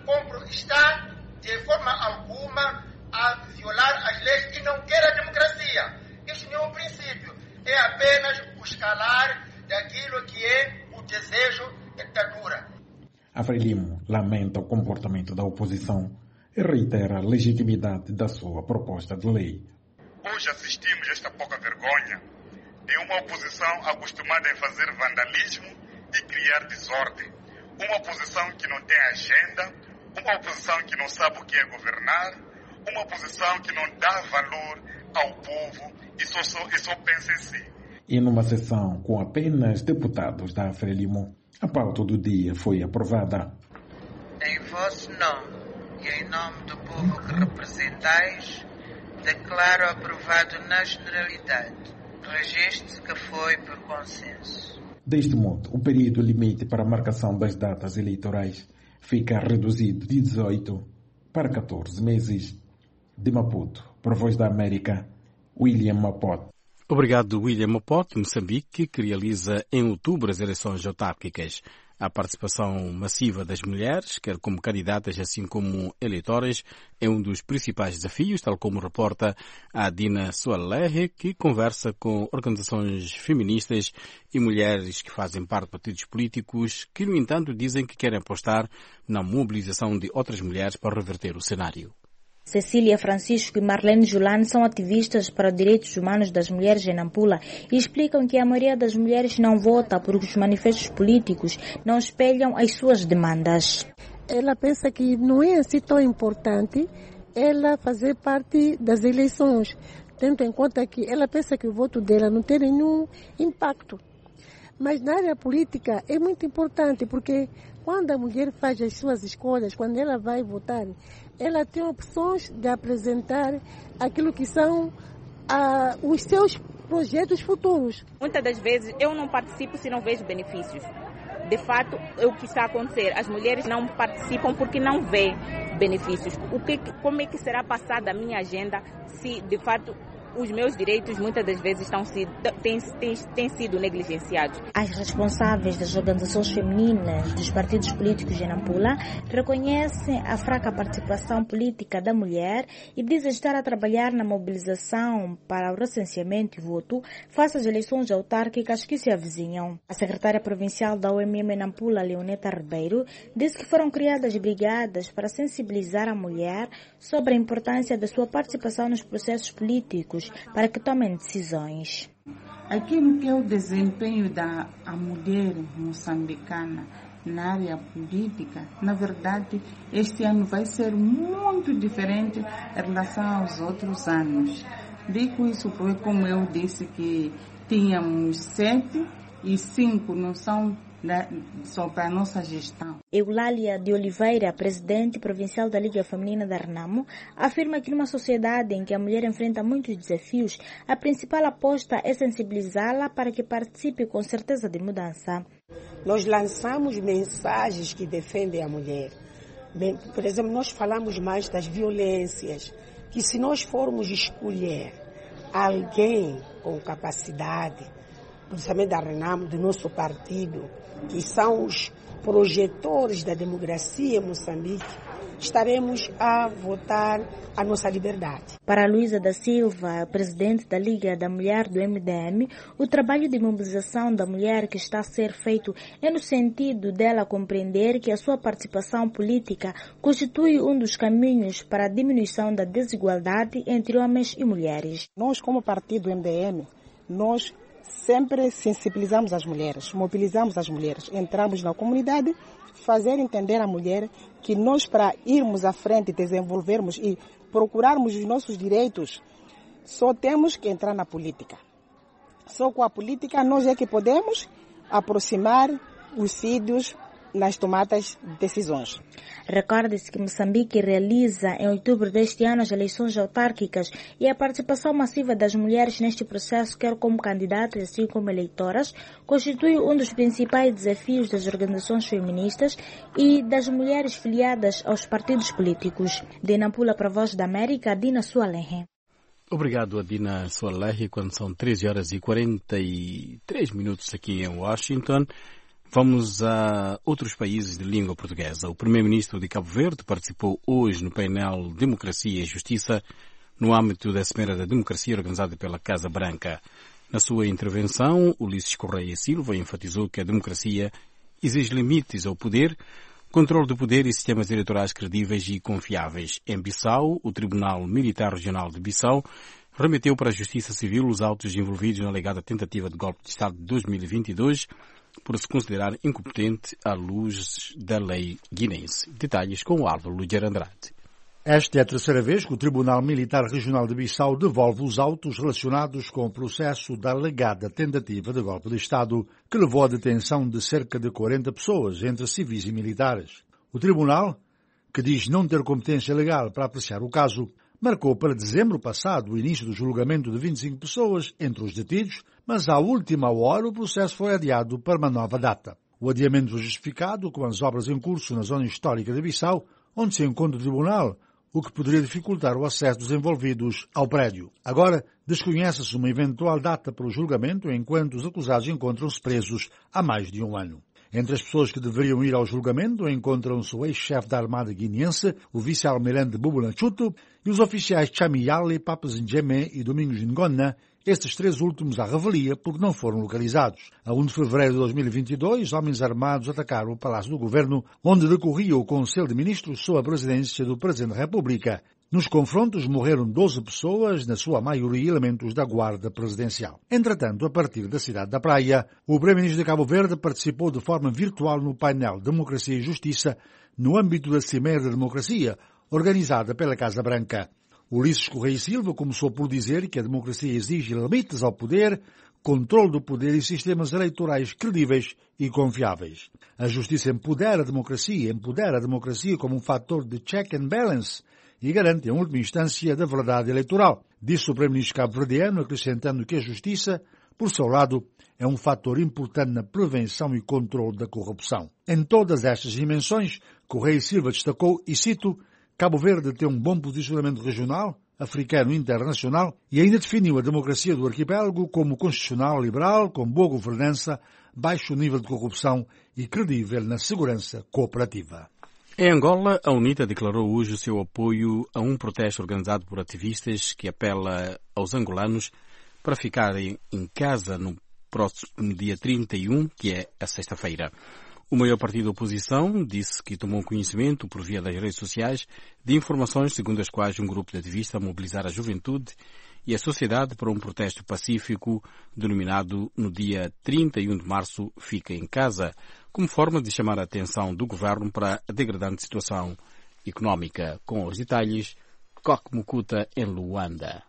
está de forma alguma a violar as leis e não quer a democracia. Isso não é um princípio, é apenas o escalar daquilo que é o desejo da ditadura. A Frelimo lamenta o comportamento da oposição e reitera a legitimidade da sua proposta de lei. Hoje assistimos a esta pouca vergonha de uma oposição acostumada em fazer vandalismo e criar desordem. Uma oposição que não tem agenda, uma oposição que não sabe o que é governar, uma oposição que não dá valor ao povo e só, só, e só pensa em si. E numa sessão com apenas deputados da Frelimo, a pauta do dia foi aprovada. Em vosso nome e em nome do povo que representais, declaro aprovado na generalidade. Registre-se que foi por consenso. Deste modo, o período limite para a marcação das datas eleitorais fica reduzido de dezoito para catorze meses. De Maputo, por Voz da América, William Mopote. Obrigado, William Mopote, Moçambique, que realiza em outubro as eleições autárquicas. A participação massiva das mulheres, quer como candidatas assim como eleitoras, é um dos principais desafios, tal como reporta a Dina Soalerre, que conversa com organizações feministas e mulheres que fazem parte de partidos políticos, que, no entanto, dizem que querem apostar na mobilização de outras mulheres para reverter o cenário. Cecília Francisco e Marlene Julano são ativistas para os direitos humanos das mulheres em Nampula e explicam que a maioria das mulheres não vota porque os manifestos políticos não espelham as suas demandas. Ela pensa que não é assim tão importante ela fazer parte das eleições, tendo em conta que ela pensa que o voto dela não tem nenhum impacto. Mas na área política é muito importante, porque quando a mulher faz as suas escolhas, quando ela vai votar, ela tem opções de apresentar aquilo que são ah, os seus projetos futuros. Muitas das vezes eu não participo se não vejo benefícios. De fato, é o que está a acontecer. As mulheres não participam porque não vêem benefícios. O que, como é que será passada a minha agenda se, de fato, os meus direitos muitas das vezes estão, têm, têm, têm sido negligenciados? As responsáveis das organizações femininas dos partidos políticos em Nampula reconhecem a fraca participação política da mulher e dizem estar a trabalhar na mobilização para o recenseamento e voto face às eleições autárquicas que se avizinham. A secretária provincial da O M M em Nampula, Leoneta Ribeiro, disse que foram criadas brigadas para sensibilizar a mulher sobre a importância da sua participação nos processos políticos para que tomem decisões. Aquilo que é o desempenho da a mulher moçambicana na área política, na verdade, este ano vai ser muito diferente em relação aos outros anos. Digo isso porque, como eu disse, que tínhamos sete e cinco não são só para a nossa gestão. Eulália de Oliveira, presidente provincial da Liga Feminina da Renamo, afirma que numa sociedade em que a mulher enfrenta muitos desafios, a principal aposta é sensibilizá-la para que participe com certeza de mudança. Nós lançamos mensagens que defendem a mulher. Bem, por exemplo, nós falamos mais das violências, que se nós formos escolher alguém com capacidade, principalmente da Renamo, do nosso partido, que são os projetores da democracia em Moçambique, estaremos a votar a nossa liberdade. Para Luísa da Silva, presidente da Liga da Mulher do M D M, o trabalho de mobilização da mulher que está a ser feito é no sentido dela compreender que a sua participação política constitui um dos caminhos para a diminuição da desigualdade entre homens e mulheres. Nós, como partido M D M, nós sempre sensibilizamos as mulheres, mobilizamos as mulheres, entramos na comunidade, fazer entender à mulher que nós, para irmos à frente, desenvolvermos e procurarmos os nossos direitos, só temos que entrar na política. Só com a política nós é que podemos aproximar os sítios nas tomadas de decisões. Recorde-se que Moçambique realiza em outubro deste ano as eleições autárquicas e a participação massiva das mulheres neste processo, quer como candidatas assim como eleitoras, constitui um dos principais desafios das organizações feministas e das mulheres filiadas aos partidos políticos. De Nampula para a Voz da América, Adina Sualehe. Obrigado, Adina Sualehe, quando são treze horas e quarenta e três minutos aqui em Washington. Vamos a outros países de língua portuguesa. O primeiro-ministro de Cabo Verde participou hoje no painel Democracia e Justiça no âmbito da Semana da Democracia organizada pela Casa Branca. Na sua intervenção, Ulisses Correia Silva enfatizou que a democracia exige limites ao poder, controle do poder e sistemas eleitorais credíveis e confiáveis. Em Bissau, o Tribunal Militar Regional de Bissau remeteu para a Justiça Civil os autos envolvidos na alegada tentativa de golpe de Estado de dois mil e vinte e dois, por se considerar incompetente à luz da lei guinense. Detalhes com o Álvaro Luger Andrade. Esta é a terceira vez que o Tribunal Militar Regional de Bissau devolve os autos relacionados com o processo da alegada tentativa de golpe de Estado, que levou à detenção de cerca de quarenta pessoas, entre civis e militares. O Tribunal, que diz não ter competência legal para apreciar o caso, marcou para dezembro passado o início do julgamento de vinte e cinco pessoas entre os detidos, mas à última hora o processo foi adiado para uma nova data. O adiamento foi justificado com as obras em curso na zona histórica de Bissau, onde se encontra o tribunal, o que poderia dificultar o acesso dos envolvidos ao prédio. Agora, desconhece-se uma eventual data para o julgamento, enquanto os acusados encontram-se presos há mais de um ano. Entre as pessoas que deveriam ir ao julgamento encontram-se o ex-chefe da Armada guineense, o vice-almirante Bubu Lanchuto, e os oficiais Chamiyale, Papas Njeme e Domingos Ngona, estes três últimos à revelia porque não foram localizados. A primeiro de fevereiro de dois mil e vinte e dois, homens armados atacaram o Palácio do Governo, onde decorria o Conselho de Ministros sob a presidência do Presidente da República. Nos confrontos morreram doze pessoas, na sua maioria elementos da Guarda Presidencial. Entretanto, a partir da cidade da Praia, o Primeiro-Ministro de Cabo Verde participou de forma virtual no painel Democracia e Justiça, no âmbito da Cimeira da Democracia, organizada pela Casa Branca. Ulisses Correia Silva começou por dizer que a democracia exige limites ao poder, controle do poder e sistemas eleitorais credíveis e confiáveis. A justiça empodera a democracia, empodera a democracia como um fator de check and balance e garante, em última instância, da verdade eleitoral. Disse o primeiro-ministro cabo-verdiano, acrescentando que a justiça, por seu lado, é um fator importante na prevenção e controle da corrupção. Em todas estas dimensões, Correia Silva destacou, e cito, Cabo Verde tem um bom posicionamento regional, africano e internacional e ainda definiu a democracia do arquipélago como constitucional liberal, com boa governança, baixo nível de corrupção e credível na segurança cooperativa. Em Angola, a UNITA declarou hoje o seu apoio a um protesto organizado por ativistas que apela aos angolanos para ficarem em casa no próximo dia trinta e um, que é a sexta-feira. O maior partido da oposição disse que tomou conhecimento, por via das redes sociais, de informações segundo as quais um grupo de ativistas mobilizar a juventude e a sociedade para um protesto pacífico denominado no dia trinta e um de março Fica em Casa, como forma de chamar a atenção do governo para a degradante situação económica. Com os detalhes, Coque Mukuta em Luanda.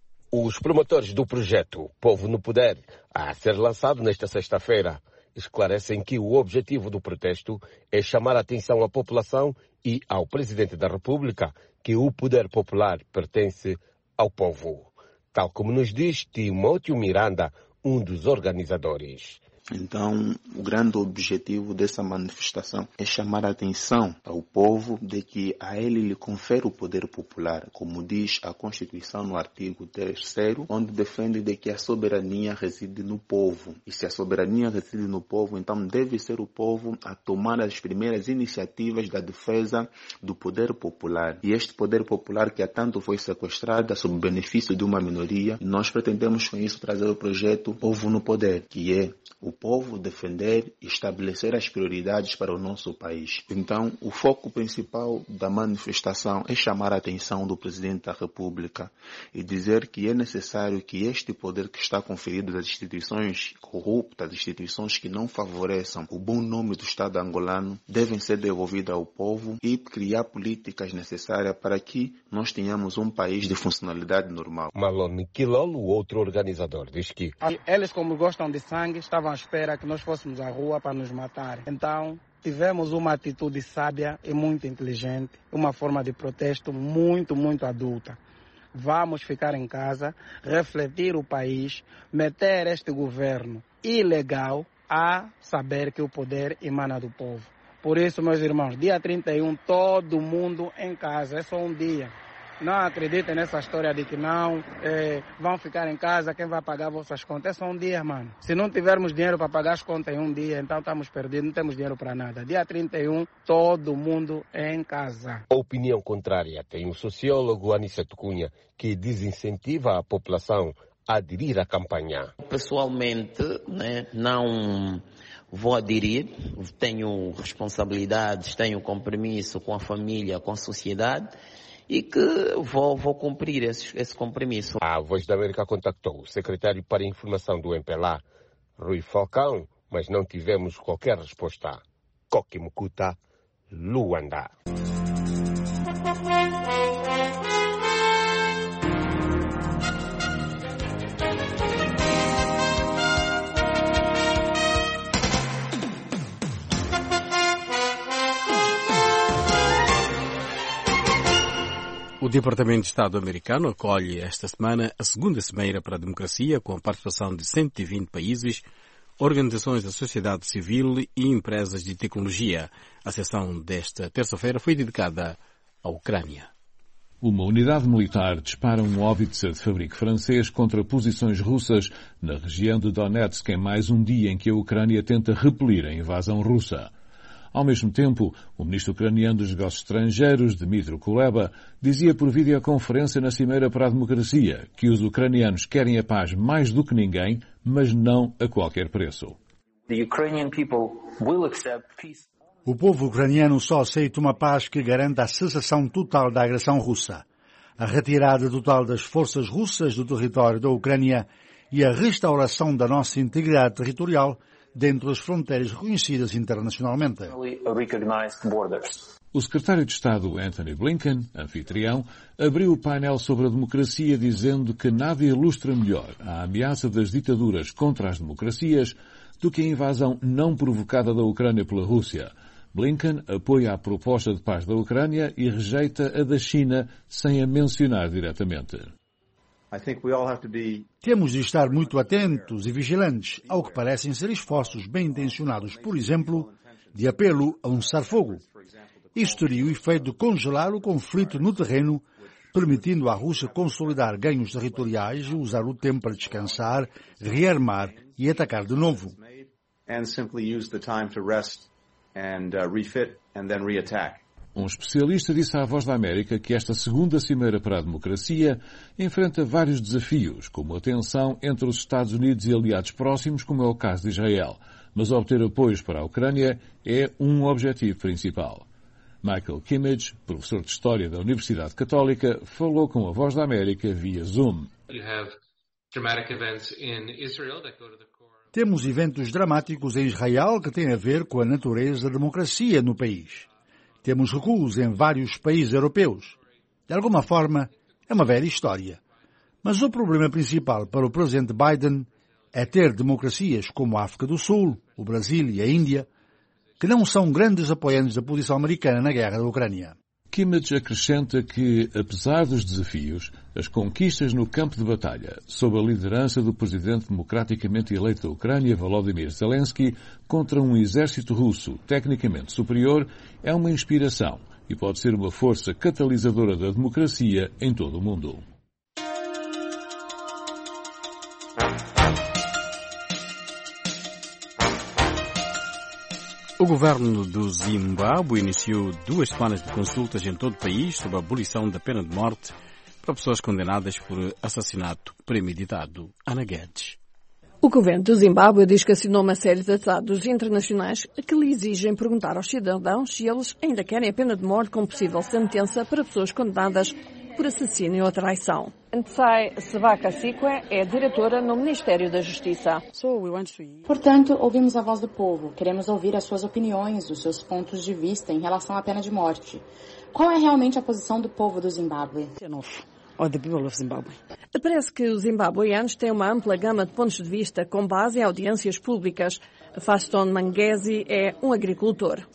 Os promotores do projeto Povo no Poder, a ser lançado nesta sexta-feira, esclarecem que o objetivo do protesto é chamar a atenção à população e ao Presidente da República que o poder popular pertence ao povo, tal como nos diz Timóteo Miranda, um dos organizadores. Então, o grande objetivo dessa manifestação é chamar a atenção ao povo de que a ele lhe confere o poder popular, como diz a Constituição no artigo terceiro, onde defende de que a soberania reside no povo. E se a soberania reside no povo, então deve ser o povo a tomar as primeiras iniciativas da defesa do poder popular. E este poder popular que há tanto foi sequestrado sob o benefício de uma minoria, nós pretendemos com isso trazer o projeto Povo no Poder, que é o povo defender e estabelecer as prioridades para o nosso país. Então, o foco principal da manifestação é chamar a atenção do Presidente da República e dizer que é necessário que este poder que está conferido às instituições corruptas, instituições que não favoreçam o bom nome do Estado angolano, devem ser devolvidas ao povo e criar políticas necessárias para que nós tenhamos um país de funcionalidade normal. Malone Quilolo, outro organizador, diz que eles, como gostam de sangue, estavam à espera que nós fôssemos à rua para nos matar. Então, tivemos uma atitude sábia e muito inteligente, uma forma de protesto muito, muito adulta. Vamos ficar em casa, refletir o país, meter este governo ilegal a saber que o poder emana do povo. Por isso, meus irmãos, dia trinta e um, todo mundo em casa, é só um dia. Não acreditem nessa história de que não, é, vão ficar em casa, quem vai pagar vossas contas? É só um dia, mano. Se não tivermos dinheiro para pagar as contas em um dia, então estamos perdidos, não temos dinheiro para nada. Dia trinta e um, todo mundo em casa. A opinião contrária tem o sociólogo Aniceto Cunha, que desincentiva a população a aderir à campanha. Pessoalmente, né, não vou aderir, tenho responsabilidades, tenho compromisso com a família, com a sociedade, e que vou, vou cumprir esse, esse compromisso. A Voz da América contactou o secretário para a informação do M P L A, Rui Falcão, mas não tivemos qualquer resposta. Coque Mukuta, Luanda. O Departamento de Estado americano acolhe esta semana a segunda Cimeira para a Democracia, com a participação de cento e vinte países, organizações da sociedade civil e empresas de tecnologia. A sessão desta terça-feira foi dedicada à Ucrânia. Uma unidade militar dispara um howitzer de fabrico francês contra posições russas na região de Donetsk em mais um dia em que a Ucrânia tenta repelir a invasão russa. Ao mesmo tempo, o ministro ucraniano dos Negócios Estrangeiros, Dmytro Kuleba, dizia por videoconferência na Cimeira para a Democracia que os ucranianos querem a paz mais do que ninguém, mas não a qualquer preço. O povo ucraniano só aceita uma paz que garanta a cessação total da agressão russa, a retirada total das forças russas do território da Ucrânia e a restauração da nossa integridade territorial dentro das fronteiras reconhecidas internacionalmente. O secretário de Estado Anthony Blinken, anfitrião, abriu o painel sobre a democracia dizendo que nada ilustra melhor a ameaça das ditaduras contra as democracias do que a invasão não provocada da Ucrânia pela Rússia. Blinken apoia a proposta de paz da Ucrânia e rejeita a da China sem a mencionar diretamente. Temos de estar muito atentos e vigilantes ao que parecem ser esforços bem-intencionados, por exemplo, de apelo a um cessar-fogo. Isto teria o efeito de congelar o conflito no terreno, permitindo à Rússia consolidar ganhos territoriais e usar o tempo para descansar, rearmar e atacar de novo. Um especialista disse à Voz da América que esta segunda cimeira para a democracia enfrenta vários desafios, como a tensão entre os Estados Unidos e aliados próximos, como é o caso de Israel. Mas obter apoios para a Ucrânia é um objetivo principal. Michael Kimmage, professor de História da Universidade Católica, falou com a Voz da América via Zoom. Temos eventos dramáticos em Israel que têm a ver com a natureza da democracia no país. Temos recuos em vários países europeus. De alguma forma, é uma velha história. Mas o problema principal para o presidente Biden é ter democracias como a África do Sul, o Brasil e a Índia, que não são grandes apoiantes da posição americana na guerra da Ucrânia. Kimmage acrescenta que, apesar dos desafios, as conquistas no campo de batalha, sob a liderança do presidente democraticamente eleito da Ucrânia, Volodymyr Zelensky, contra um exército russo tecnicamente superior, é uma inspiração e pode ser uma força catalisadora da democracia em todo o mundo. O governo do Zimbábue iniciou duas semanas de consultas em todo o país sobre a abolição da pena de morte para pessoas condenadas por assassinato premeditado. Ana Guedes. O governo do Zimbábue diz que assinou uma série de tratados internacionais que lhe exigem perguntar aos cidadãos se eles ainda querem a pena de morte com possível sentença para pessoas condenadas por assassínio ou traição. Ntsai Sebaka-Sikwe é diretora no Ministério da Justiça. Portanto, ouvimos a voz do povo. Queremos ouvir as suas opiniões, os seus pontos de vista em relação à pena de morte. Qual é realmente a posição do povo do Zimbábue? Parece que os zimbabueanos têm uma ampla gama de pontos de vista com base em audiências públicas. Faston Mangezi é um agricultor.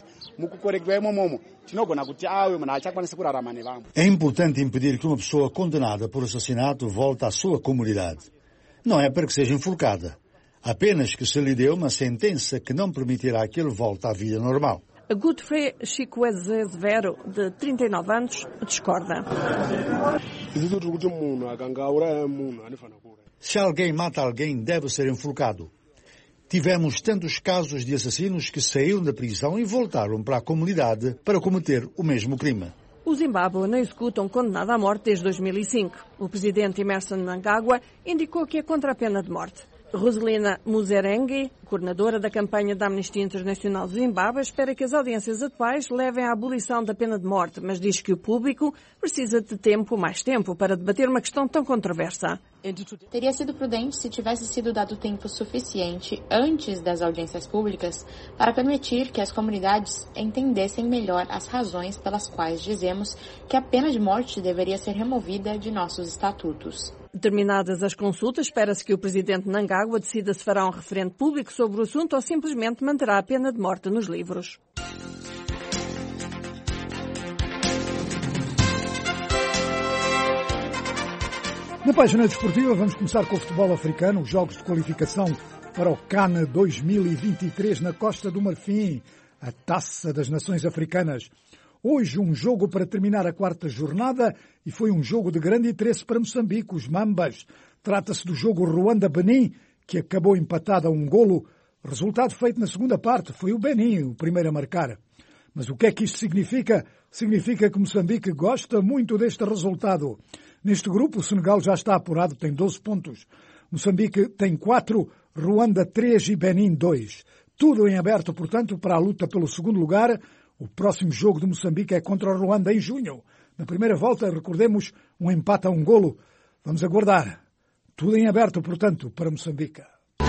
É importante impedir que uma pessoa condenada por assassinato volte à sua comunidade. Não é para que seja enforcada, apenas que se lhe dê uma sentença que não permitirá que ele volte à vida normal. Godfrey Chikwezevero, de trinta e nove anos, discorda. Se alguém mata alguém, deve ser enforcado. Tivemos tantos casos de assassinos que saíram da prisão e voltaram para a comunidade para cometer o mesmo crime. O Zimbábue não executa um condenado à morte desde dois mil e cinco. O presidente Emmerson Mnangagwa indicou que é contra a pena de morte. Roselina Muzerengue, coordenadora da campanha da Amnistia Internacional do Zimbábue, espera que as audiências atuais levem à abolição da pena de morte, mas diz que o público precisa de tempo, mais tempo, para debater uma questão tão controversa. Teria sido prudente se tivesse sido dado tempo suficiente antes das audiências públicas para permitir que as comunidades entendessem melhor as razões pelas quais dizemos que a pena de morte deveria ser removida de nossos estatutos. Terminadas as consultas, espera-se que o presidente Mnangagwa decida se fará um referendo público sobre o assunto ou simplesmente manterá a pena de morte nos livros. Na página desportiva vamos começar com o futebol africano, os jogos de qualificação para o CAN dois mil e vinte e três na Costa do Marfim, a Taça das Nações Africanas. Hoje um jogo para terminar a quarta jornada e foi um jogo de grande interesse para Moçambique, os Mambas. Trata-se do jogo Ruanda-Benin, que acabou empatado a um golo. Resultado feito na segunda parte, foi o Benin o primeiro a marcar. Mas o que é que isto significa? Significa que Moçambique gosta muito deste resultado. Neste grupo, o Senegal já está apurado, tem doze pontos. Moçambique tem quatro, Ruanda três e Benin dois. Tudo em aberto, portanto, para a luta pelo segundo lugar. O próximo jogo de Moçambique é contra o Ruanda em junho. Na primeira volta, recordemos, um empate a um golo. Vamos aguardar. Tudo em aberto, portanto, para Moçambique.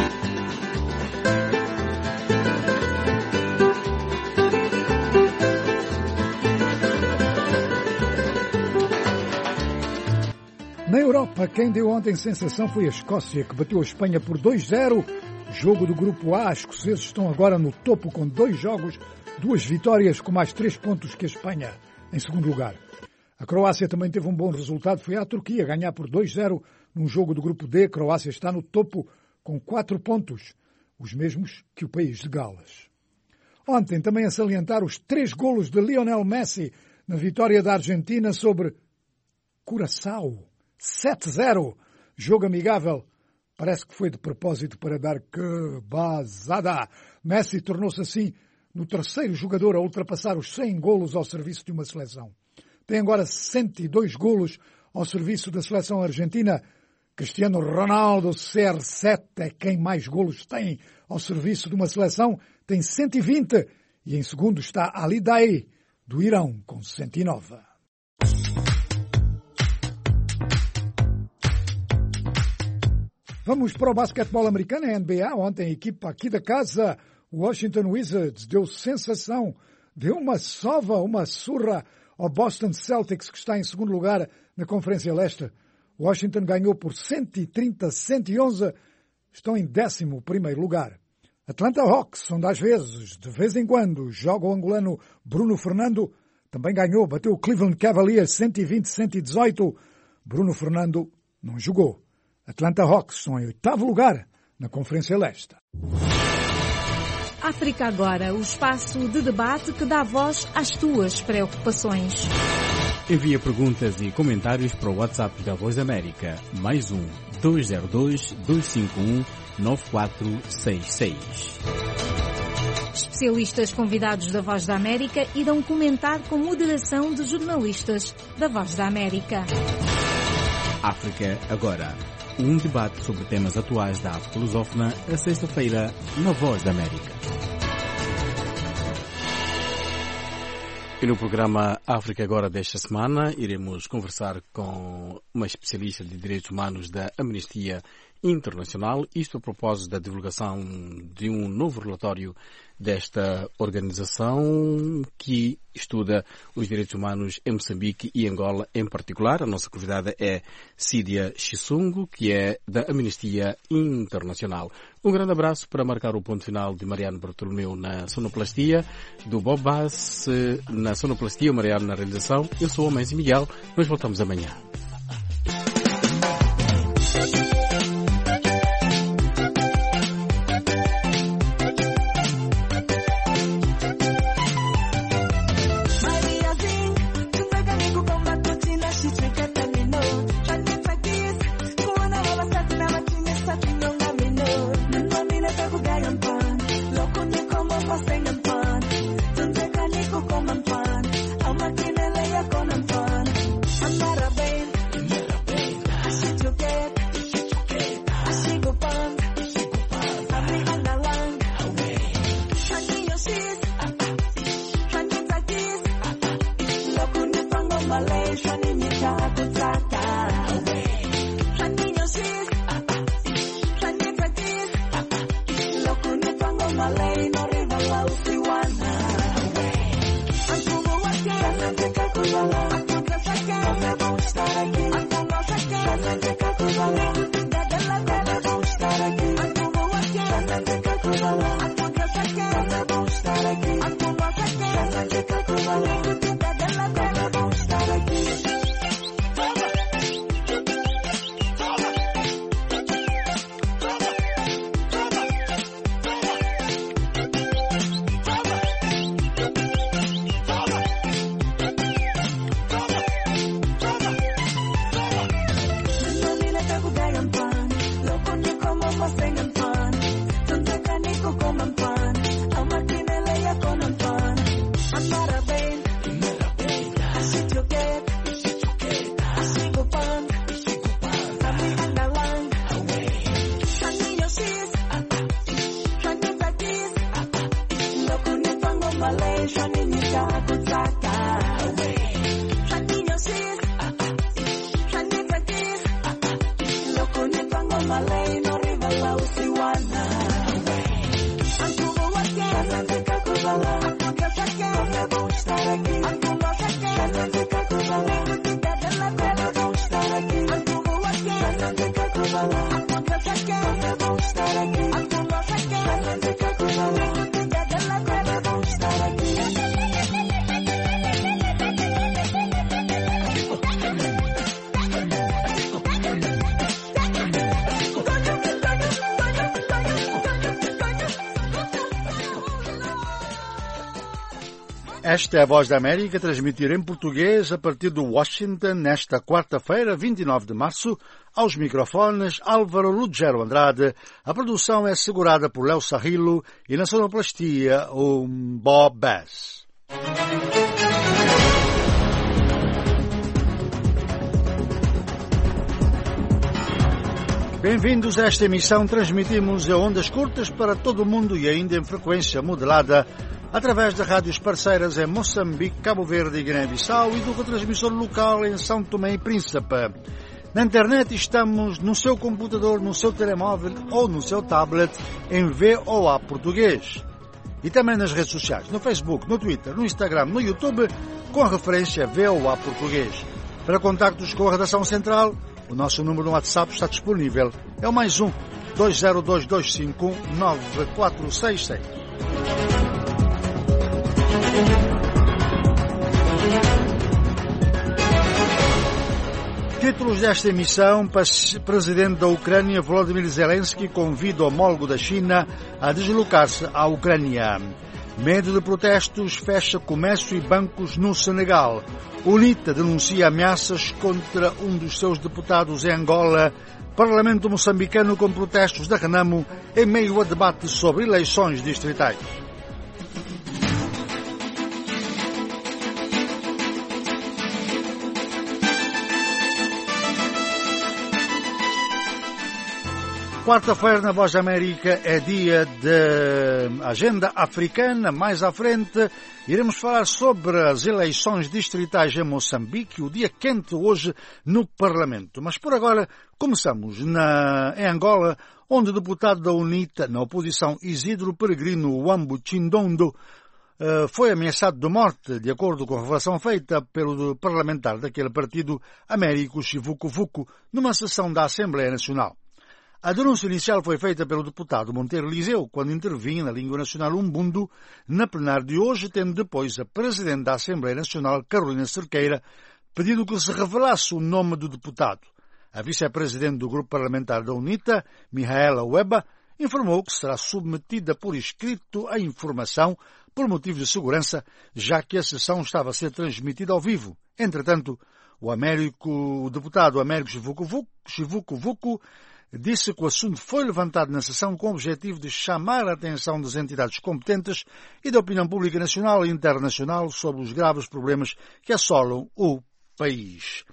Na Europa, quem deu ontem sensação foi a Escócia, que bateu a Espanha por dois a zero. Jogo do Grupo A, os escoceses estão agora no topo com dois jogos, duas vitórias com mais três pontos que a Espanha, em segundo lugar. A Croácia também teve um bom resultado, foi à Turquia ganhar por dois a zero num jogo do grupo D. A Croácia está no topo com quatro pontos, os mesmos que o país de Gales. Ontem também a salientar os três golos de Lionel Messi na vitória da Argentina sobre Curaçao, sete a zero, jogo amigável. Parece que foi de propósito para dar que bazada. Messi tornou-se assim no terceiro jogador a ultrapassar os cem golos ao serviço de uma seleção. Tem agora cento e dois golos ao serviço da seleção argentina. Cristiano Ronaldo, C R sete, é quem mais golos tem ao serviço de uma seleção, tem cento e vinte. E em segundo está Ali Daei, do Irão, com cento e nove. Vamos para o basquetebol americano, a N B A. Ontem a equipa aqui da casa, o Washington Wizards, deu sensação, deu uma sova, uma surra ao Boston Celtics, que está em segundo lugar na Conferência Leste. Washington ganhou por cento e trinta a cento e onze, estão em décimo primeiro lugar. Atlanta Hawks, onde às vezes, de vez em quando, joga o angolano Bruno Fernando, também ganhou, bateu o Cleveland Cavaliers cento e vinte a cento e dezoito. Bruno Fernando não jogou. Atlanta Hawks estão em oitavo lugar na Conferência Leste. África Agora, o espaço de debate que dá voz às tuas preocupações. Envia perguntas e comentários para o WhatsApp da Voz da América, mais um dois zero dois, dois cinco um, nove quatro seis seis. Especialistas convidados da Voz da América irão comentar com moderação de jornalistas da Voz da América. África Agora, um debate sobre temas atuais da África lusófona, a sexta-feira, na Voz da América. E no programa África Agora desta semana, iremos conversar com uma especialista de direitos humanos da Amnistia Internacional, isto a propósito da divulgação de um novo relatório desta organização que estuda os direitos humanos em Moçambique e Angola em particular. A nossa convidada é Cídia Chisungo, que é da Amnistia Internacional. Um grande abraço para marcar o ponto final de Mariano Bartolomeu na sonoplastia, do Bob Bass na sonoplastia, o Mariano na realização. Eu sou o Menzi Miguel, nós voltamos amanhã. Aqui, é bom estar aqui. Esta é a Voz da América, transmitir em português a partir de Washington nesta quarta-feira, vinte e nove de março, aos microfones Álvaro Lugero Andrade. A produção é assegurada por Léo Sarrilo e na sonoplastia o Bob Bass. Bem-vindos a esta emissão. Transmitimos a ondas curtas para todo o mundo e ainda em frequência modulada através de rádios parceiras em Moçambique, Cabo Verde e Guiné-Bissau e do retransmissor local em São Tomé e Príncipe. Na internet estamos no seu computador, no seu telemóvel ou no seu tablet em V O A Português. E também nas redes sociais, no Facebook, no Twitter, no Instagram, no YouTube, com a referência V O A Português. Para contactos com a redação central, o nosso número no WhatsApp está disponível. É o mais um, dois zero dois dois cinco um nove quatro seis seis. Títulos desta emissão: Presidente da Ucrânia Volodymyr Zelensky convida o homólogo da China a deslocar-se à Ucrânia. Medo de protestos fecha comércio e bancos no Senegal. UNITA denuncia ameaças contra um dos seus deputados em Angola. Parlamento moçambicano com protestos da Renamo em meio a debate sobre eleições distritais. Quarta-feira na Voz da América é dia de agenda africana. Mais à frente iremos falar sobre as eleições distritais em Moçambique, o dia quente hoje no Parlamento. Mas por agora começamos na, em Angola, onde o deputado da UNITA, na oposição, Isidro Peregrino Wambu Chindondo, foi ameaçado de morte, de acordo com a revelação feita pelo parlamentar daquele partido, Américo Chivuco Vuco, numa sessão da Assembleia Nacional. A denúncia inicial foi feita pelo deputado Monteiro Liseu, quando intervinha na língua nacional Umbundo, na plenária de hoje, tendo depois a Presidente da Assembleia Nacional, Carolina Cerqueira, pedido que se revelasse o nome do deputado. A Vice-Presidente do Grupo Parlamentar da UNITA, Mihaela Weba, informou que será submetida por escrito a informação por motivos de segurança, já que a sessão estava a ser transmitida ao vivo. Entretanto, o, Américo, o deputado Américo Chivuco Vuco, Chivuco Vuco disse que o assunto foi levantado na sessão com o objetivo de chamar a atenção das entidades competentes e da opinião pública nacional e internacional sobre os graves problemas que assolam o país.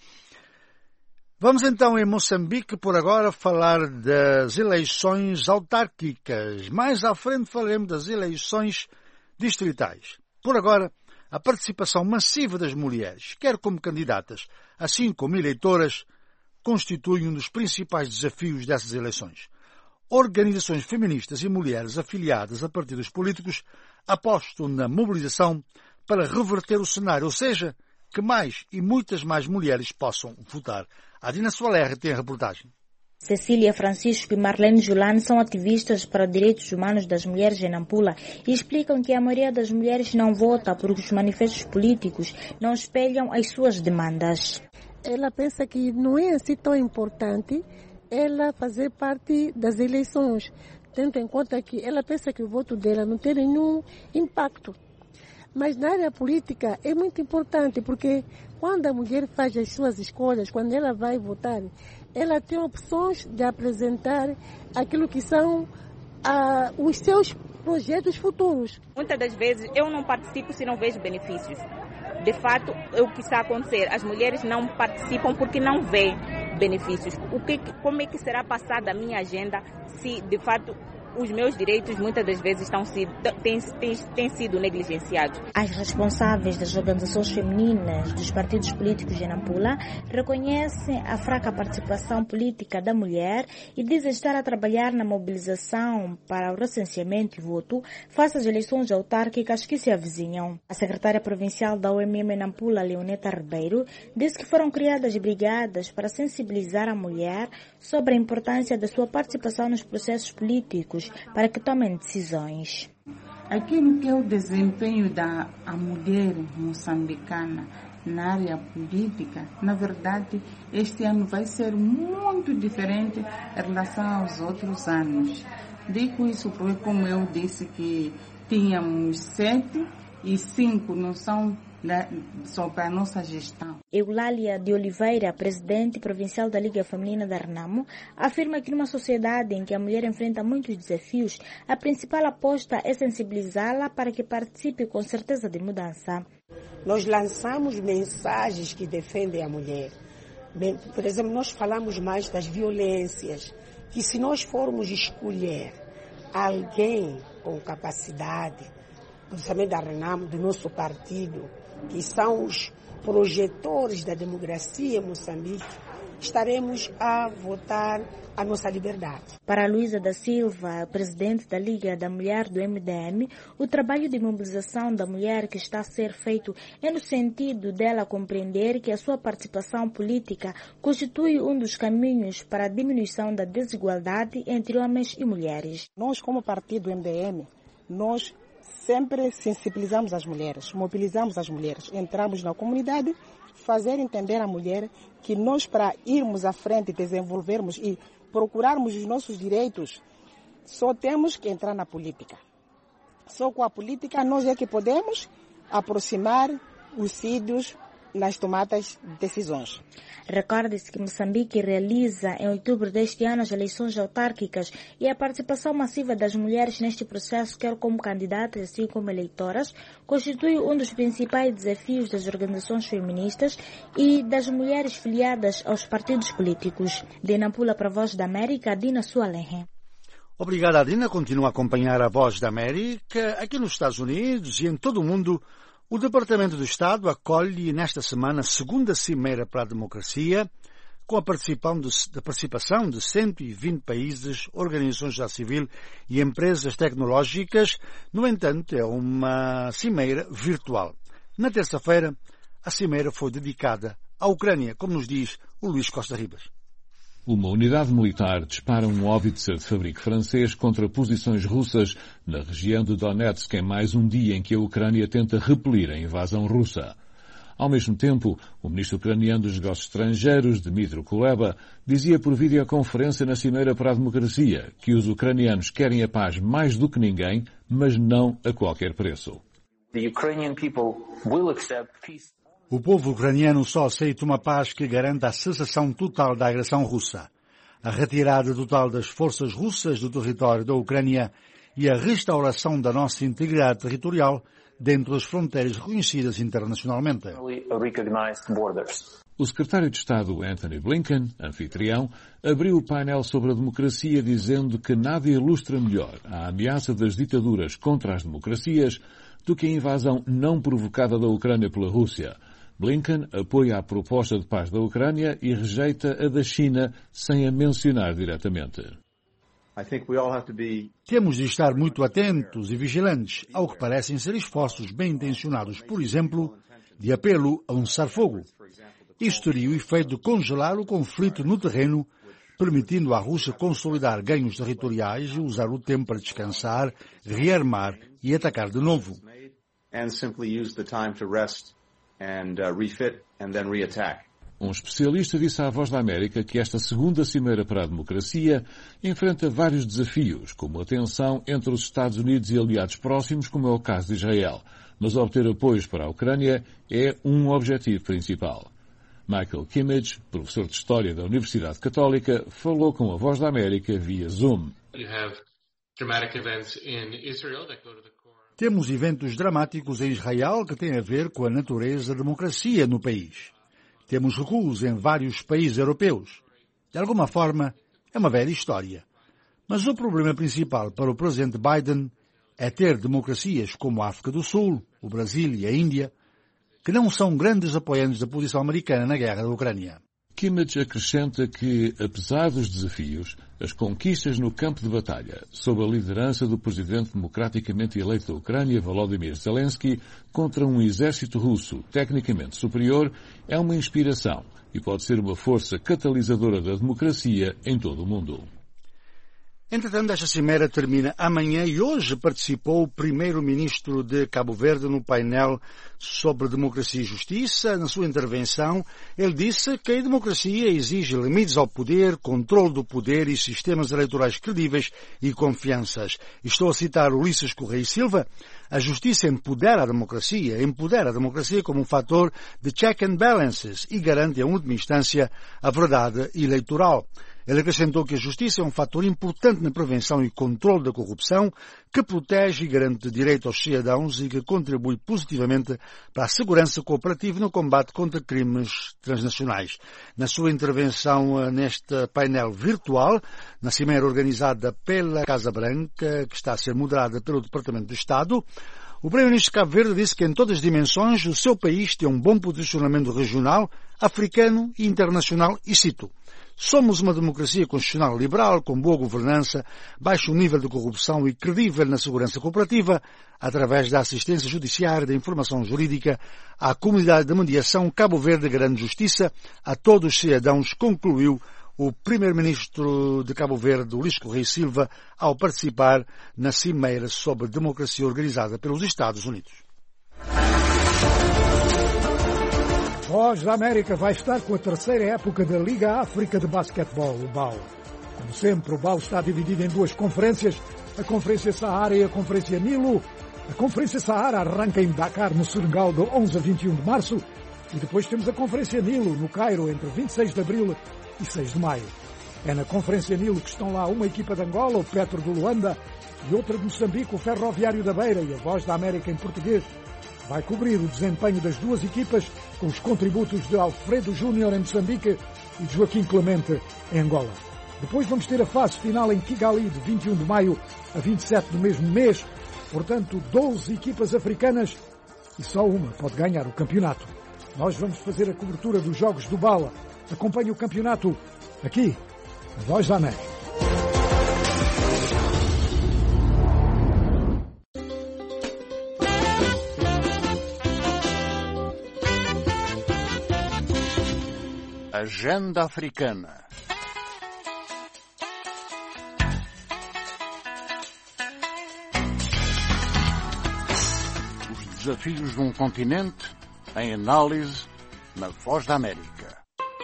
Vamos então em Moçambique, por agora, falar das eleições autárquicas. Mais à frente falaremos das eleições distritais. Por agora, a participação massiva das mulheres, quer como candidatas, assim como eleitoras, constitui um dos principais desafios dessas eleições. Organizações feministas e mulheres afiliadas a partidos políticos apostam na mobilização para reverter o cenário, ou seja, que mais e muitas mais mulheres possam votar. A Dina Soaler tem a reportagem. Cecília Francisco e Marlene Julano são ativistas para os direitos humanos das mulheres em Nampula e explicam que a maioria das mulheres não vota porque os manifestos políticos não espelham as suas demandas. Ela pensa que não é assim tão importante ela fazer parte das eleições, tendo em conta que ela pensa que o voto dela não tem nenhum impacto. Mas na área política é muito importante, porque quando a mulher faz as suas escolhas, quando ela vai votar, ela tem opções de apresentar aquilo que são ah, os seus projetos futuros. Muitas das vezes eu não participo se não vejo benefícios. De fato, é o que está a acontecer. As mulheres não participam porque não vêem benefícios. O que, como é que será passada a minha agenda se, de fato, os meus direitos muitas das vezes estão sido, têm, têm, têm sido negligenciados? As responsáveis das organizações femininas dos partidos políticos de Nampula reconhecem a fraca participação política da mulher e dizem estar a trabalhar na mobilização para o recenseamento e voto face às eleições autárquicas que se avizinham. A secretária provincial da O M M em Nampula, Leoneta Ribeiro, disse que foram criadas brigadas para sensibilizar a mulher sobre a importância da sua participação nos processos políticos para que tomem decisões. Aquilo que é o desempenho da a mulher moçambicana na área política, na verdade, este ano vai ser muito diferente em relação aos outros anos. Digo isso porque, como eu disse, que tínhamos sete e cinco não são sobre a nossa gestão. Eulália de Oliveira, presidente provincial da Liga Feminina da Renamo, afirma que numa sociedade em que a mulher enfrenta muitos desafios, a principal aposta é sensibilizá-la para que participe com certeza de mudança. Nós lançamos mensagens que defendem a mulher. Por exemplo, nós falamos mais das violências, que se nós formos escolher alguém com capacidade, principalmente da Renamo, do nosso partido, que são os projetores da democracia em Moçambique, estaremos a votar a nossa liberdade. Para Luísa da Silva, presidente da Liga da Mulher do M D M, o trabalho de mobilização da mulher que está a ser feito é no sentido dela compreender que a sua participação política constitui um dos caminhos para a diminuição da desigualdade entre homens e mulheres. Nós, como partido M D M, nós sempre sensibilizamos as mulheres, mobilizamos as mulheres, entramos na comunidade, fazer entender à mulher que nós, para irmos à frente, desenvolvermos e procurarmos os nossos direitos, só temos que entrar na política. Só com a política nós é que podemos aproximar os sítios nas tomadas de decisões. Recorde-se que Moçambique realiza em outubro deste ano as eleições autárquicas e a participação massiva das mulheres neste processo, quer como candidatas assim como eleitoras, constitui um dos principais desafios das organizações feministas e das mulheres filiadas aos partidos políticos. De Nampula para a Voz da América, Dina Sualenhe. Obrigada, Dina. Continua a acompanhar a Voz da América. Aqui nos Estados Unidos e em todo o mundo, o Departamento do Estado acolhe nesta semana a segunda Cimeira para a Democracia, com a participação de, a participação de cento e vinte países, organizações da civil e empresas tecnológicas. No entanto, é uma cimeira virtual. Na terça-feira, a cimeira foi dedicada à Ucrânia, como nos diz o Luís Costa Ribas. Uma unidade militar dispara um Howitzer de fabrico francês contra posições russas na região de Donetsk em mais um dia em que a Ucrânia tenta repelir a invasão russa. Ao mesmo tempo, o ministro ucraniano dos Negócios Estrangeiros, Dmytro Kuleba, dizia por videoconferência na Cimeira para a Democracia que os ucranianos querem a paz mais do que ninguém, mas não a qualquer preço. The Ukrainian people will accept peace. O povo ucraniano só aceita uma paz que garanta a cessação total da agressão russa, a retirada total das forças russas do território da Ucrânia e a restauração da nossa integridade territorial dentro das fronteiras reconhecidas internacionalmente. O secretário de Estado Antony Blinken, anfitrião, abriu o painel sobre a democracia dizendo que nada ilustra melhor a ameaça das ditaduras contra as democracias do que a invasão não provocada da Ucrânia pela Rússia. Blinken apoia a proposta de paz da Ucrânia e rejeita a da China sem a mencionar diretamente. Temos de estar muito atentos e vigilantes ao que parecem ser esforços bem intencionados, por exemplo, de apelo a um cessar-fogo. Isto teria o efeito de congelar o conflito no terreno, permitindo à Rússia consolidar ganhos territoriais e usar o tempo para descansar, rearmar e atacar de novo. And, uh, refit and then reattack. Um especialista disse à Voz da América que esta segunda Cimeira para a Democracia enfrenta vários desafios, como a tensão entre os Estados Unidos e aliados próximos, como é o caso de Israel. Mas obter apoios para a Ucrânia é um objetivo principal. Michael Kimmage, professor de História da Universidade Católica, falou com a Voz da América via Zoom. Temos eventos dramáticos em Israel que têm a ver com a natureza da democracia no país. Temos recuos em vários países europeus. De alguma forma, é uma velha história. Mas o problema principal para o presidente Biden é ter democracias como a África do Sul, o Brasil e a Índia, que não são grandes apoiantes da posição americana na guerra da Ucrânia. Kimmage acrescenta que, apesar dos desafios, as conquistas no campo de batalha, sob a liderança do presidente democraticamente eleito da Ucrânia, Volodymyr Zelensky, contra um exército russo tecnicamente superior, é uma inspiração e pode ser uma força catalisadora da democracia em todo o mundo. Entretanto, esta cimeira termina amanhã e hoje participou o primeiro-ministro de Cabo Verde no painel sobre democracia e justiça. Na sua intervenção, ele disse que a democracia exige limites ao poder, controle do poder e sistemas eleitorais credíveis e confianças. Estou a citar Ulisses Correia e Silva. A justiça empodera a democracia, empodera a democracia como um fator de check and balances e garante, em última instância, a verdade eleitoral. Ele acrescentou que a justiça é um fator importante na prevenção e controle da corrupção, que protege e garante direito aos cidadãos e que contribui positivamente para a segurança cooperativa no combate contra crimes transnacionais. Na sua intervenção neste painel virtual, na cimeira organizada pela Casa Branca, que está a ser moderada pelo Departamento de Estado, o Primeiro-Ministro de Cabo Verde disse que em todas as dimensões o seu país tem um bom posicionamento regional, africano e internacional, e cito: somos uma democracia constitucional liberal, com boa governança, baixo nível de corrupção e credível na segurança cooperativa, através da assistência judiciária e da informação jurídica à comunidade de mediação. Cabo Verde garante justiça a todos os cidadãos, concluiu o Primeiro-Ministro de Cabo Verde, Ulisses Correia e Silva, ao participar na cimeira sobre democracia organizada pelos Estados Unidos. Voz da América vai estar com a terceira época da Liga África de Basquetebol, o B A U. Como sempre, o B A U está dividido em duas conferências, a Conferência Saara e a Conferência Nilo. A Conferência Saara arranca em Dakar, no Senegal, de onze a vinte e um de março, e depois temos a Conferência Nilo, no Cairo, entre vinte e seis de abril e seis de maio. É na Conferência Nilo que estão lá uma equipa de Angola, o Petro do Luanda, e outra de Moçambique, o Ferroviário da Beira, e a Voz da América em português vai cobrir o desempenho das duas equipas com os contributos de Alfredo Júnior em Moçambique e de Joaquim Clemente em Angola. Depois vamos ter a fase final em Kigali de vinte e um de maio a vinte e sete do mesmo mês. Portanto, doze equipas africanas e só uma pode ganhar o campeonato. Nós vamos fazer a cobertura dos Jogos do Bala. Acompanhe o campeonato aqui, na Voz da América. Agenda Africana. Os desafios de um continente em análise na Voz da América.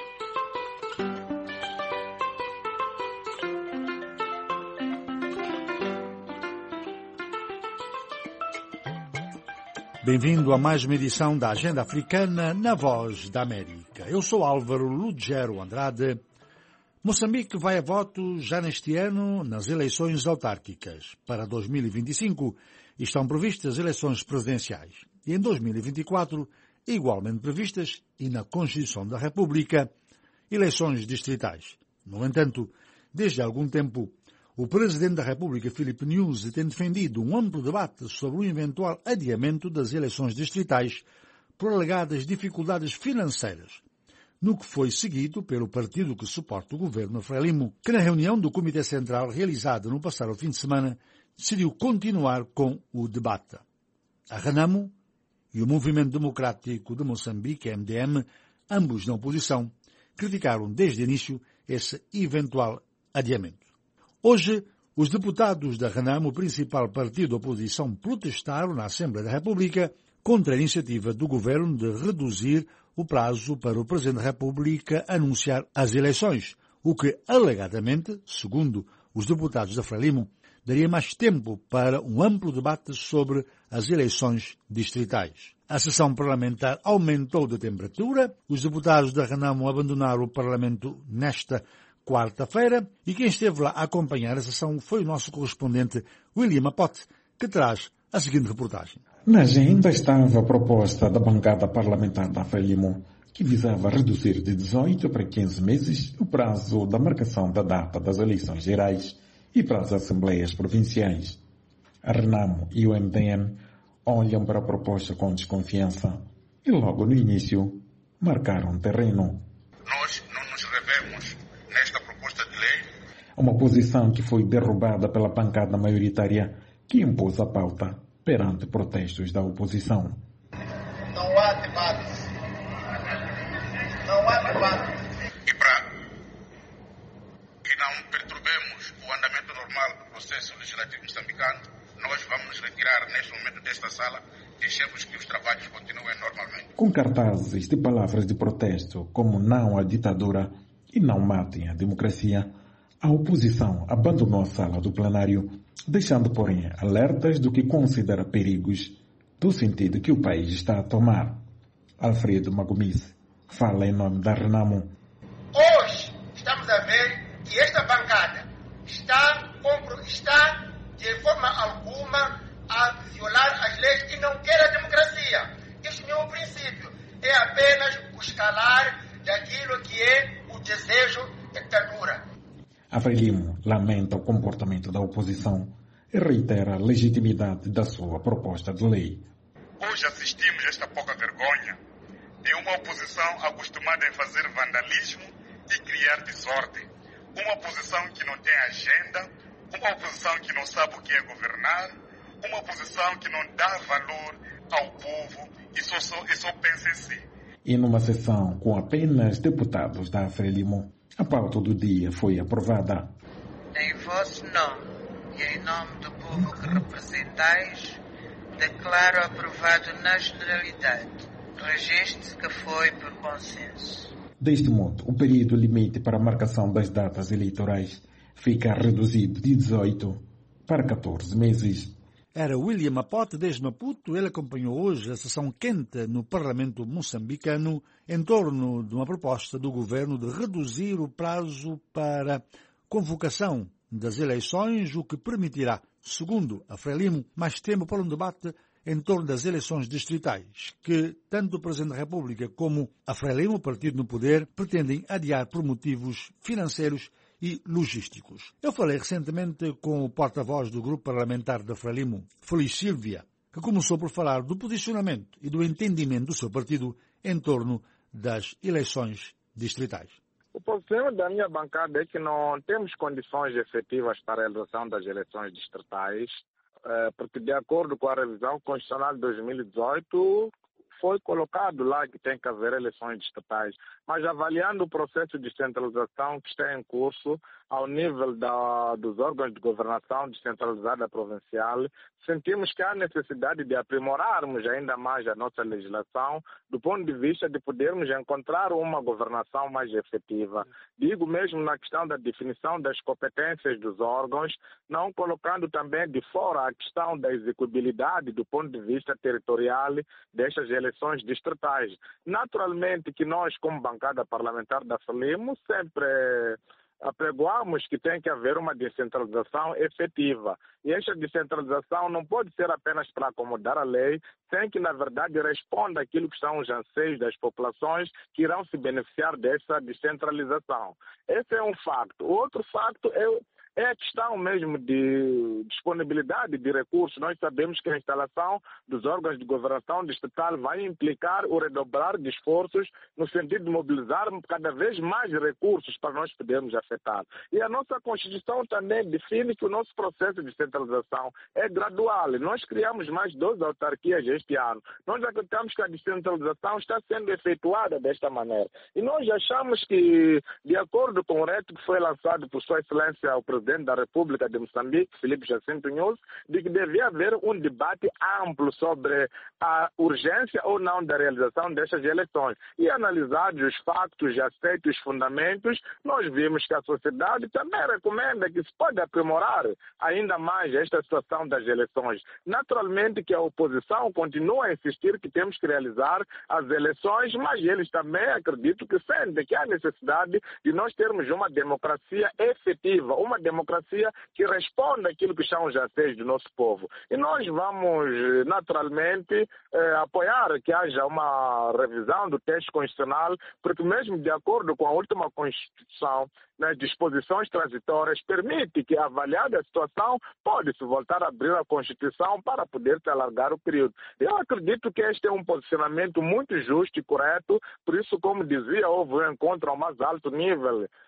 Bem-vindo a mais uma edição da Agenda Africana na Voz da América. Eu sou Álvaro Lugero Andrade. Moçambique vai a voto já neste ano nas eleições autárquicas. Para dois mil e vinte e cinco estão previstas eleições presidenciais. E em dois mil e vinte e quatro, igualmente previstas, e na Constituição da República, eleições distritais. No entanto, desde algum tempo, o Presidente da República, Filipe Nyusi, tem defendido um amplo debate sobre o eventual adiamento das eleições distritais por alegadas dificuldades financeiras, no que foi seguido pelo partido que suporta o governo Frelimo, que na reunião do Comitê Central realizada no passado fim de semana decidiu continuar com o debate. A Renamo e o Movimento Democrático de Moçambique, M D M, ambos na oposição, criticaram desde o início esse eventual adiamento. Hoje, os deputados da Renamo, o principal partido da oposição, protestaram na Assembleia da República contra a iniciativa do governo de reduzir o prazo para o Presidente da República anunciar as eleições, o que, alegadamente, segundo os deputados da Frelimo, daria mais tempo para um amplo debate sobre as eleições distritais. A sessão parlamentar aumentou de temperatura, os deputados da Renamo abandonaram o Parlamento nesta quarta-feira, e quem esteve lá a acompanhar a sessão foi o nosso correspondente William Apote, que traz a seguinte reportagem. Na agenda estava a proposta da bancada parlamentar da Frelimo, que visava reduzir de dezoito para quinze meses o prazo da marcação da data das eleições gerais e para as assembleias provinciais. A Renamo e o M D M olham para a proposta com desconfiança e logo no início marcaram terreno. Nós não nos revemos nesta proposta de lei. Uma posição que foi derrubada pela bancada maioritária que impôs a pauta perante protestos da oposição. Não há debate. Não há debate. E para que não perturbemos o andamento normal Legislativo moçambicano, nós vamos nos retirar neste momento desta sala, deixemos que os trabalhos continuem normalmente. Com cartazes de palavras de protesto como não à ditadura e não matem a democracia, a oposição abandonou a sala do plenário, deixando, porém, alertas do que considera perigos do sentido que o país está a tomar. Alfredo Magomice fala em nome da Renamo. Hoje estamos a ver que esta bancada está, está de forma alguma a violar as leis e não quer a democracia. Este não é o princípio, é apenas o escalar daquilo que é o desejo da ditadura. A Frelimo lamenta o comportamento da oposição e reitera a legitimidade da sua proposta de lei. Hoje assistimos a esta pouca vergonha de uma oposição acostumada em fazer vandalismo e criar desordem. Uma oposição que não tem agenda, uma oposição que não sabe o que é governar, uma oposição que não dá valor ao povo e só, só, e só pensa em si. E numa sessão com apenas deputados da Frelimo, a pauta do dia foi aprovada. Em vosso nome e em nome do povo que representais, declaro aprovado na generalidade. Registe que foi por consenso. Deste modo, o período limite para a marcação das datas eleitorais fica reduzido de dezoito para catorze meses. Era William Apote desde Maputo. Ele acompanhou hoje a sessão quente no Parlamento moçambicano em torno de uma proposta do governo de reduzir o prazo para convocação das eleições, o que permitirá, segundo a Frelimo, mais tempo para um debate em torno das eleições distritais, que tanto o Presidente da República como a Frelimo, o partido no poder, pretendem adiar por motivos financeiros e logísticos. Eu falei recentemente com o porta-voz do grupo parlamentar da Frelimo, Feliz Silvia, que começou por falar do posicionamento e do entendimento do seu partido em torno das eleições distritais. O posicionamento da minha bancada é que não temos condições efetivas para a realização das eleições distritais, porque de acordo com a revisão constitucional de dois mil e dezoito, foi colocado lá que tem que haver eleições distritais, mas avaliando o processo de descentralização que está em curso ao nível da, dos órgãos de governação descentralizada provincial, sentimos que há necessidade de aprimorarmos ainda mais a nossa legislação do ponto de vista de podermos encontrar uma governação mais efetiva. Digo mesmo na questão da definição das competências dos órgãos, não colocando também de fora a questão da execuibilidade do ponto de vista territorial destas eleições distritais. Naturalmente que nós, como bancada parlamentar da Frelimo, sempre apregoamos que tem que haver uma descentralização efetiva. E esta descentralização não pode ser apenas para acomodar a lei, tem que, na verdade, responder àquilo que são os anseios das populações que irão se beneficiar dessa descentralização. Esse é um facto. O outro facto é É a questão mesmo de disponibilidade de recursos. Nós sabemos que a instalação dos órgãos de governação distrital vai implicar o redobrar de esforços no sentido de mobilizar cada vez mais recursos para nós podermos afetar. E a nossa Constituição também define que o nosso processo de descentralização é gradual. Nós criamos mais doze autarquias este ano. Nós acreditamos que a descentralização está sendo efetuada desta maneira. E nós achamos que, de acordo com o reto que foi lançado por Sua Excelência o Presidente Presidente da República de Moçambique, Filipe Jacinto Nunes, de que devia haver um debate amplo sobre a urgência ou não da realização destas eleições. E analisados os factos, aceitos os fundamentos, nós vimos que a sociedade também recomenda que se pode aprimorar ainda mais esta situação das eleições. Naturalmente que a oposição continua a insistir que temos que realizar as eleições, mas eles também acreditam que sentem que há necessidade de nós termos uma democracia efetiva, uma democracia democracia que responda àquilo que são os anseios do nosso povo. E nós vamos, naturalmente, eh, apoiar que haja uma revisão do texto constitucional, porque mesmo de acordo com a última Constituição, nas disposições transitórias, permite que, avaliada a situação, pode-se voltar a abrir a Constituição para poder se alargar o período. Eu acredito que este é um posicionamento muito justo e correto, por isso, como dizia, houve um encontro ao mais alto nível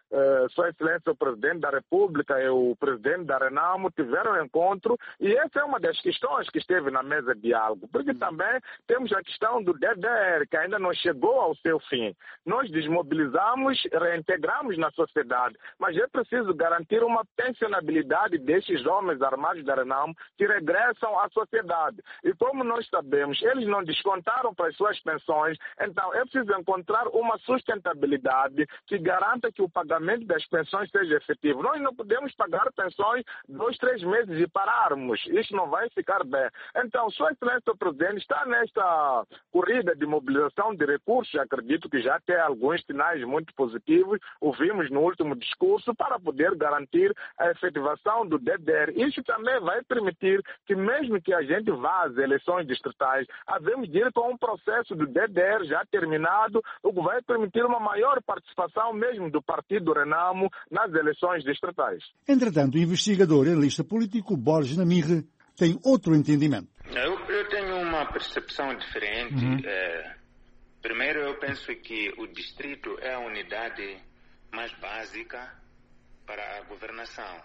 uh, Sua Excelência o Presidente da República e o Presidente da Renamo tiveram um encontro, e essa é uma das questões que esteve na mesa de diálogo, porque também temos a questão do D D R, que ainda não chegou ao seu fim. Nós desmobilizamos, reintegramos na sociedade, mas é preciso garantir uma pensionabilidade destes homens armados da Renamo que regressam à sociedade. E como nós sabemos, eles não descontaram para as suas pensões, então é preciso encontrar uma sustentabilidade que garanta que o pagamento das pensões seja efetivo. Nós não podemos pagar pensões dois, três meses e pararmos. Isso não vai ficar bem. Então, Sua Excelência o Presidente está nesta corrida de mobilização de recursos, acredito que já tem alguns sinais muito positivos, ouvimos no último discurso, para poder garantir a efetivação do D D R. Isso também vai permitir que, mesmo que a gente vá às eleições distritais, havemos de ir com um processo do D D R já terminado, o que vai permitir uma maior participação mesmo do Partido Renamo nas eleições distritais. Entretanto, o investigador e analista político Borges Namirre tem outro entendimento. Eu, eu tenho uma percepção diferente. Uhum. É, primeiro, eu penso que o distrito é a unidade mais básica para a governação.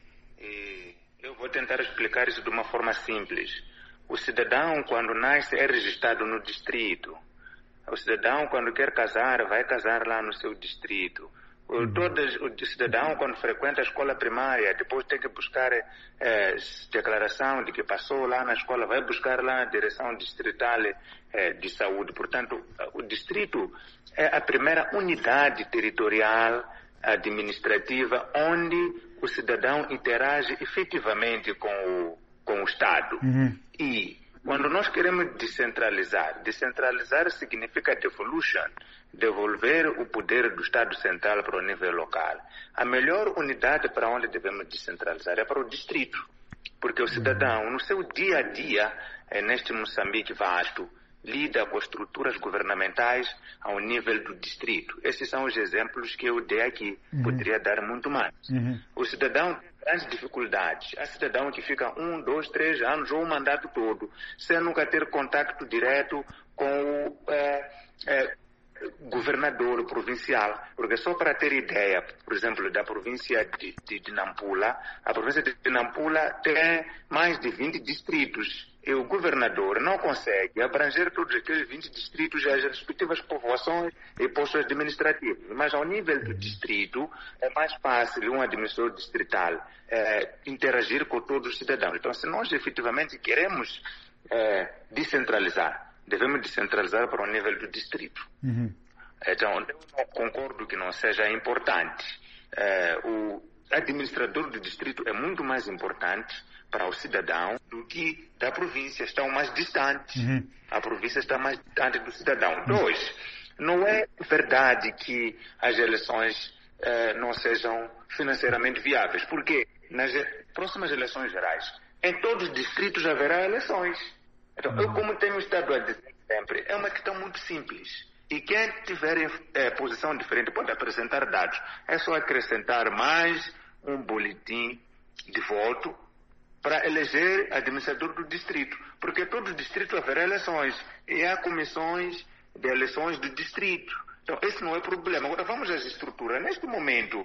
E eu vou tentar explicar isso de uma forma simples. O cidadão, quando nasce, é registrado no distrito. O cidadão, quando quer casar, vai casar lá no seu distrito. O, todas, o cidadão, quando frequenta a escola primária, depois tem que buscar é, declaração de que passou lá na escola, vai buscar lá na direção distrital é, de saúde. Portanto, o distrito é a primeira unidade territorial administrativa onde o cidadão interage efetivamente com o, com o Estado. Uhum. E quando nós queremos descentralizar, descentralizar significa devolution, devolver o poder do Estado central para o nível local. A melhor unidade para onde devemos descentralizar é para o distrito, porque o cidadão, no seu dia a dia, é neste Moçambique vasto, lida com as estruturas governamentais ao nível do distrito. Esses são os exemplos que eu dei aqui. Uhum. Poderia dar muito mais. Uhum. O cidadão tem grandes dificuldades. Há cidadão que fica um, dois, três anos ou o mandato todo, sem nunca ter contato direto com o é, é, governador provincial. Porque só para ter ideia, por exemplo, da província de, de, de Nampula, a província de Nampula tem mais de vinte distritos. E o governador não consegue abranger todos aqueles vinte distritos e as respectivas povoações e postos administrativos. Mas ao nível do distrito, é mais fácil um administrador distrital é, interagir com todos os cidadãos. Então, se nós efetivamente queremos é, descentralizar, devemos descentralizar para o nível do distrito. Uhum. Então, eu concordo que não seja importante. É, o administrador do distrito é muito mais importante para o cidadão do que da província. Estão mais distantes. Uhum. A província está mais distante do cidadão. Uhum. Dois, não é verdade que as eleições eh, não sejam financeiramente viáveis, porque nas próximas eleições gerais, em todos os distritos haverá eleições. Então, uhum. eu como tenho estado a dizer sempre, é uma questão muito simples. E quem tiver eh, posição diferente pode apresentar dados. É só acrescentar mais um boletim de voto para eleger administrador do distrito, porque todo o distrito haverá eleições e há comissões de eleições do distrito. Então, esse não é problema. Agora, vamos às estruturas. Neste momento,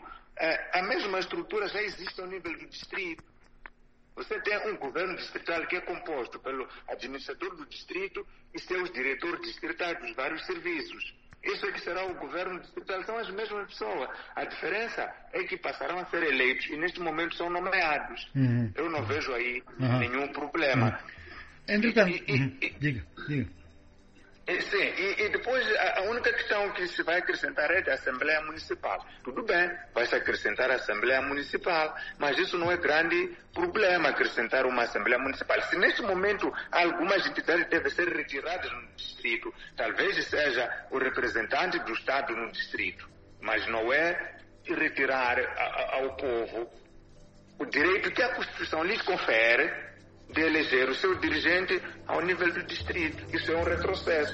a mesma estrutura já existe ao nível do distrito. Você tem um governo distrital que é composto pelo administrador do distrito e seus diretores distritais dos vários serviços. Isso é que será o governo distrital, são as mesmas pessoas. A diferença é que passarão a ser eleitos e neste momento são nomeados. Uhum. Eu não vejo aí uhum. nenhum problema. Uhum. Entretanto, e, e, uhum. e, diga, diga. E, sim, e, e depois a, a única questão que se vai acrescentar é da Assembleia Municipal. Tudo bem, vai se acrescentar a Assembleia Municipal, mas isso não é grande problema, acrescentar uma Assembleia Municipal. Se neste momento algumas entidades devem ser retiradas no distrito, talvez seja o representante do Estado no distrito, mas não é retirar a, a, ao povo o direito que a Constituição lhes confere de eleger o seu dirigente ao nível do distrito. Isso é um retrocesso.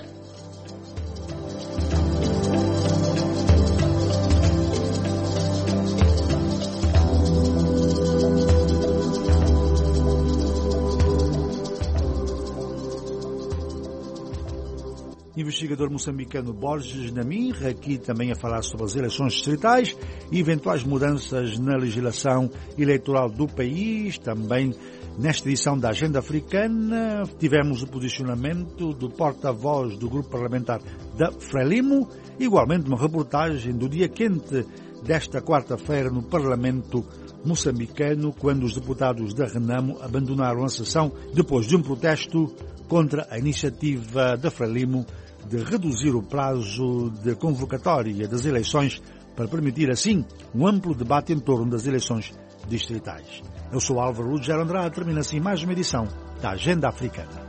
investigador moçambicano Borges Namirra, aqui também a falar sobre as eleições distritais e eventuais mudanças na legislação eleitoral do país. Também nesta edição da Agenda Africana tivemos o posicionamento do porta-voz do grupo parlamentar da Frelimo, igualmente uma reportagem do dia quente desta quarta-feira no Parlamento moçambicano, quando os deputados da Renamo abandonaram a sessão depois de um protesto contra a iniciativa da Frelimo de reduzir o prazo de convocatória das eleições para permitir, assim, um amplo debate em torno das eleições distritais. Eu sou Álvaro Lúcio Andrade, termina assim mais uma edição da Agenda Africana.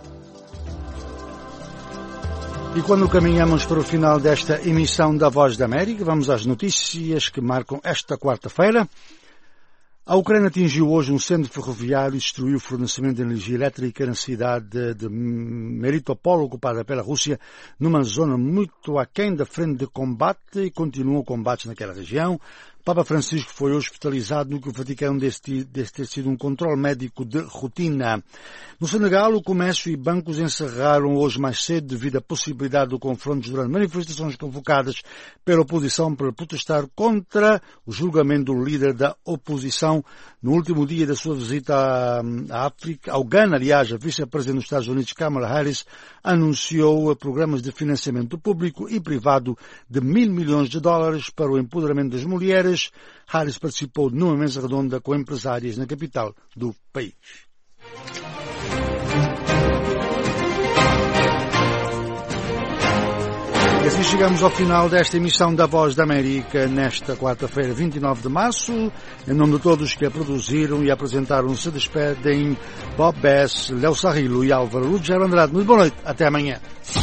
E quando caminhamos para o final desta emissão da Voz da América, vamos às notícias que marcam esta quarta-feira. A Ucrânia atingiu hoje um centro ferroviário e destruiu o fornecimento de energia elétrica na cidade de Melitopol, ocupada pela Rússia, numa zona muito aquém da frente de combate, e continuam combates naquela região. Papa Francisco foi hospitalizado no que o Vaticano disse ter sido um controle médico de rotina. No Senegal, o comércio e bancos encerraram hoje mais cedo devido à possibilidade de confrontos durante manifestações convocadas pela oposição para protestar contra o julgamento do líder da oposição. No último dia da sua visita à África, ao Ghana, aliás, a vice-presidente dos Estados Unidos, Kamala Harris, anunciou programas de financiamento público e privado de mil milhões de dólares para o empoderamento das mulheres. Harris participou numa mesa redonda com empresárias na capital do país. E assim chegamos ao final desta emissão da Voz da América nesta quarta-feira, vinte e nove de março. Em nome de todos que a produziram e apresentaram, se despedem Bob Bess, Léo Sarrilo e Álvaro Lúcio Andrade. Muito boa noite. Até amanhã.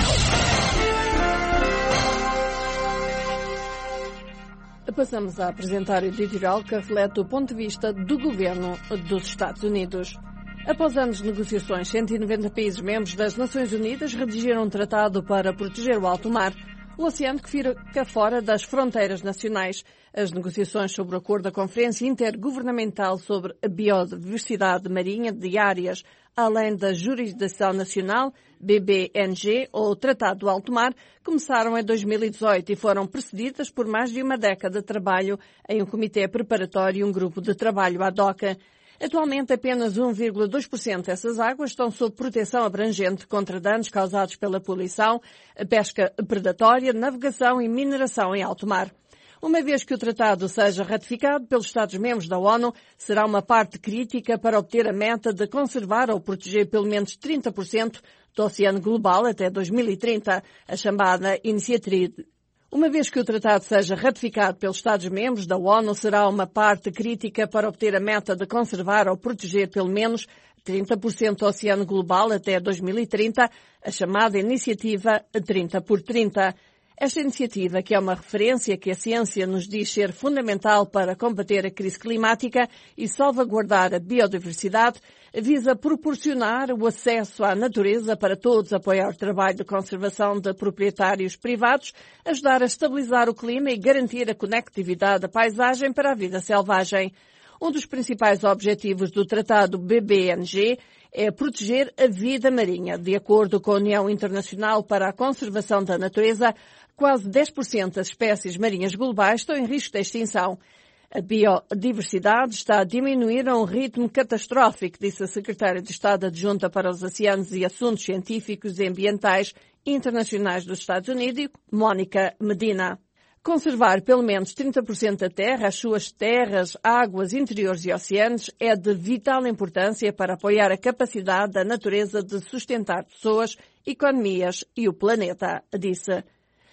Passamos a apresentar o editorial que reflete o ponto de vista do governo dos Estados Unidos. Após anos de negociações, cento e noventa países membros das Nações Unidas redigiram um tratado para proteger o alto mar, o oceano que fica fora das fronteiras nacionais. As negociações sobre o acordo da Conferência Intergovernamental sobre a Biodiversidade Marinha de Áreas além da Jurisdição Nacional, B B N G, ou Tratado do Alto Mar, começaram em dois mil e dezoito e foram precedidas por mais de uma década de trabalho em um comitê preparatório e um grupo de trabalho ad hoc. Atualmente, apenas um vírgula dois por cento dessas águas estão sob proteção abrangente contra danos causados pela poluição, pesca predatória, navegação e mineração em alto mar. Uma vez que o tratado seja ratificado pelos Estados-membros da ONU, será uma parte crítica para obter a meta de conservar ou proteger pelo menos trinta por cento do oceano global até dois mil e trinta, a chamada Iniciativa. Uma vez que o tratado seja ratificado pelos Estados-membros da ONU, será uma parte crítica para obter a meta de conservar ou proteger pelo menos trinta por cento do oceano global até dois mil e trinta, a chamada Iniciativa trinta por trinta. Esta iniciativa, que é uma referência que a ciência nos diz ser fundamental para combater a crise climática e salvaguardar a biodiversidade, visa proporcionar o acesso à natureza para todos, apoiar o trabalho de conservação de proprietários privados, ajudar a estabilizar o clima e garantir a conectividade da paisagem para a vida selvagem. Um dos principais objetivos do Tratado B B N G é proteger a vida marinha. De acordo com a União Internacional para a Conservação da Natureza, quase dez por cento das espécies marinhas globais estão em risco de extinção. A biodiversidade está a diminuir a um ritmo catastrófico, disse a secretária de Estado adjunta para os Oceanos e Assuntos Científicos e Ambientais Internacionais dos Estados Unidos, Mónica Medina. Conservar pelo menos trinta por cento da terra, as suas terras, águas, interiores e oceanos, é de vital importância para apoiar a capacidade da natureza de sustentar pessoas, economias e o planeta, disse.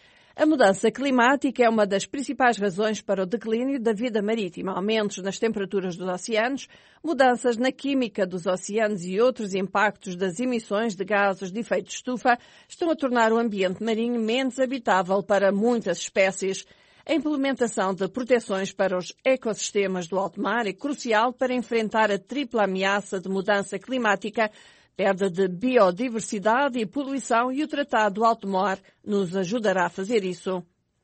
A mudança climática é uma das principais razões para o declínio da vida marítima. Aumentos nas temperaturas dos oceanos, mudanças na química dos oceanos e outros impactos das emissões de gases de efeito de estufa estão a tornar o ambiente marinho menos habitável para muitas espécies. A implementação de proteções para os ecossistemas do alto mar é crucial para enfrentar a tripla ameaça de mudança climática, perda de biodiversidade e poluição, e o Tratado do Alto Mar nos ajudará a fazer isso.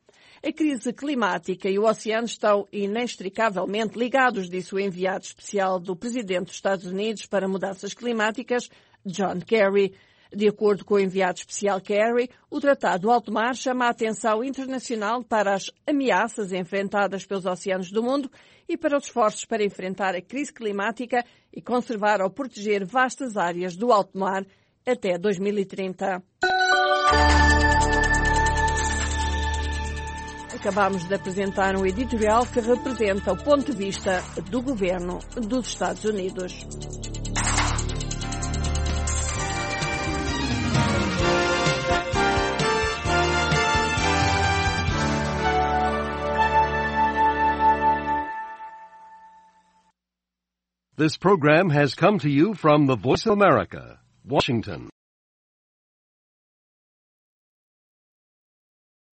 A crise climática e o oceano estão inextricavelmente ligados, disse o enviado especial do Presidente dos Estados Unidos para Mudanças Climáticas, John Kerry. De acordo com o enviado especial Kerry, o Tratado do Alto Mar chama a atenção internacional para as ameaças enfrentadas pelos oceanos do mundo e para os esforços para enfrentar a crise climática e conservar ou proteger vastas áreas do alto mar até dois mil e trinta. Acabamos de apresentar um editorial que representa o ponto de vista do governo dos Estados Unidos. This program has come to you from the Voice of America, Washington.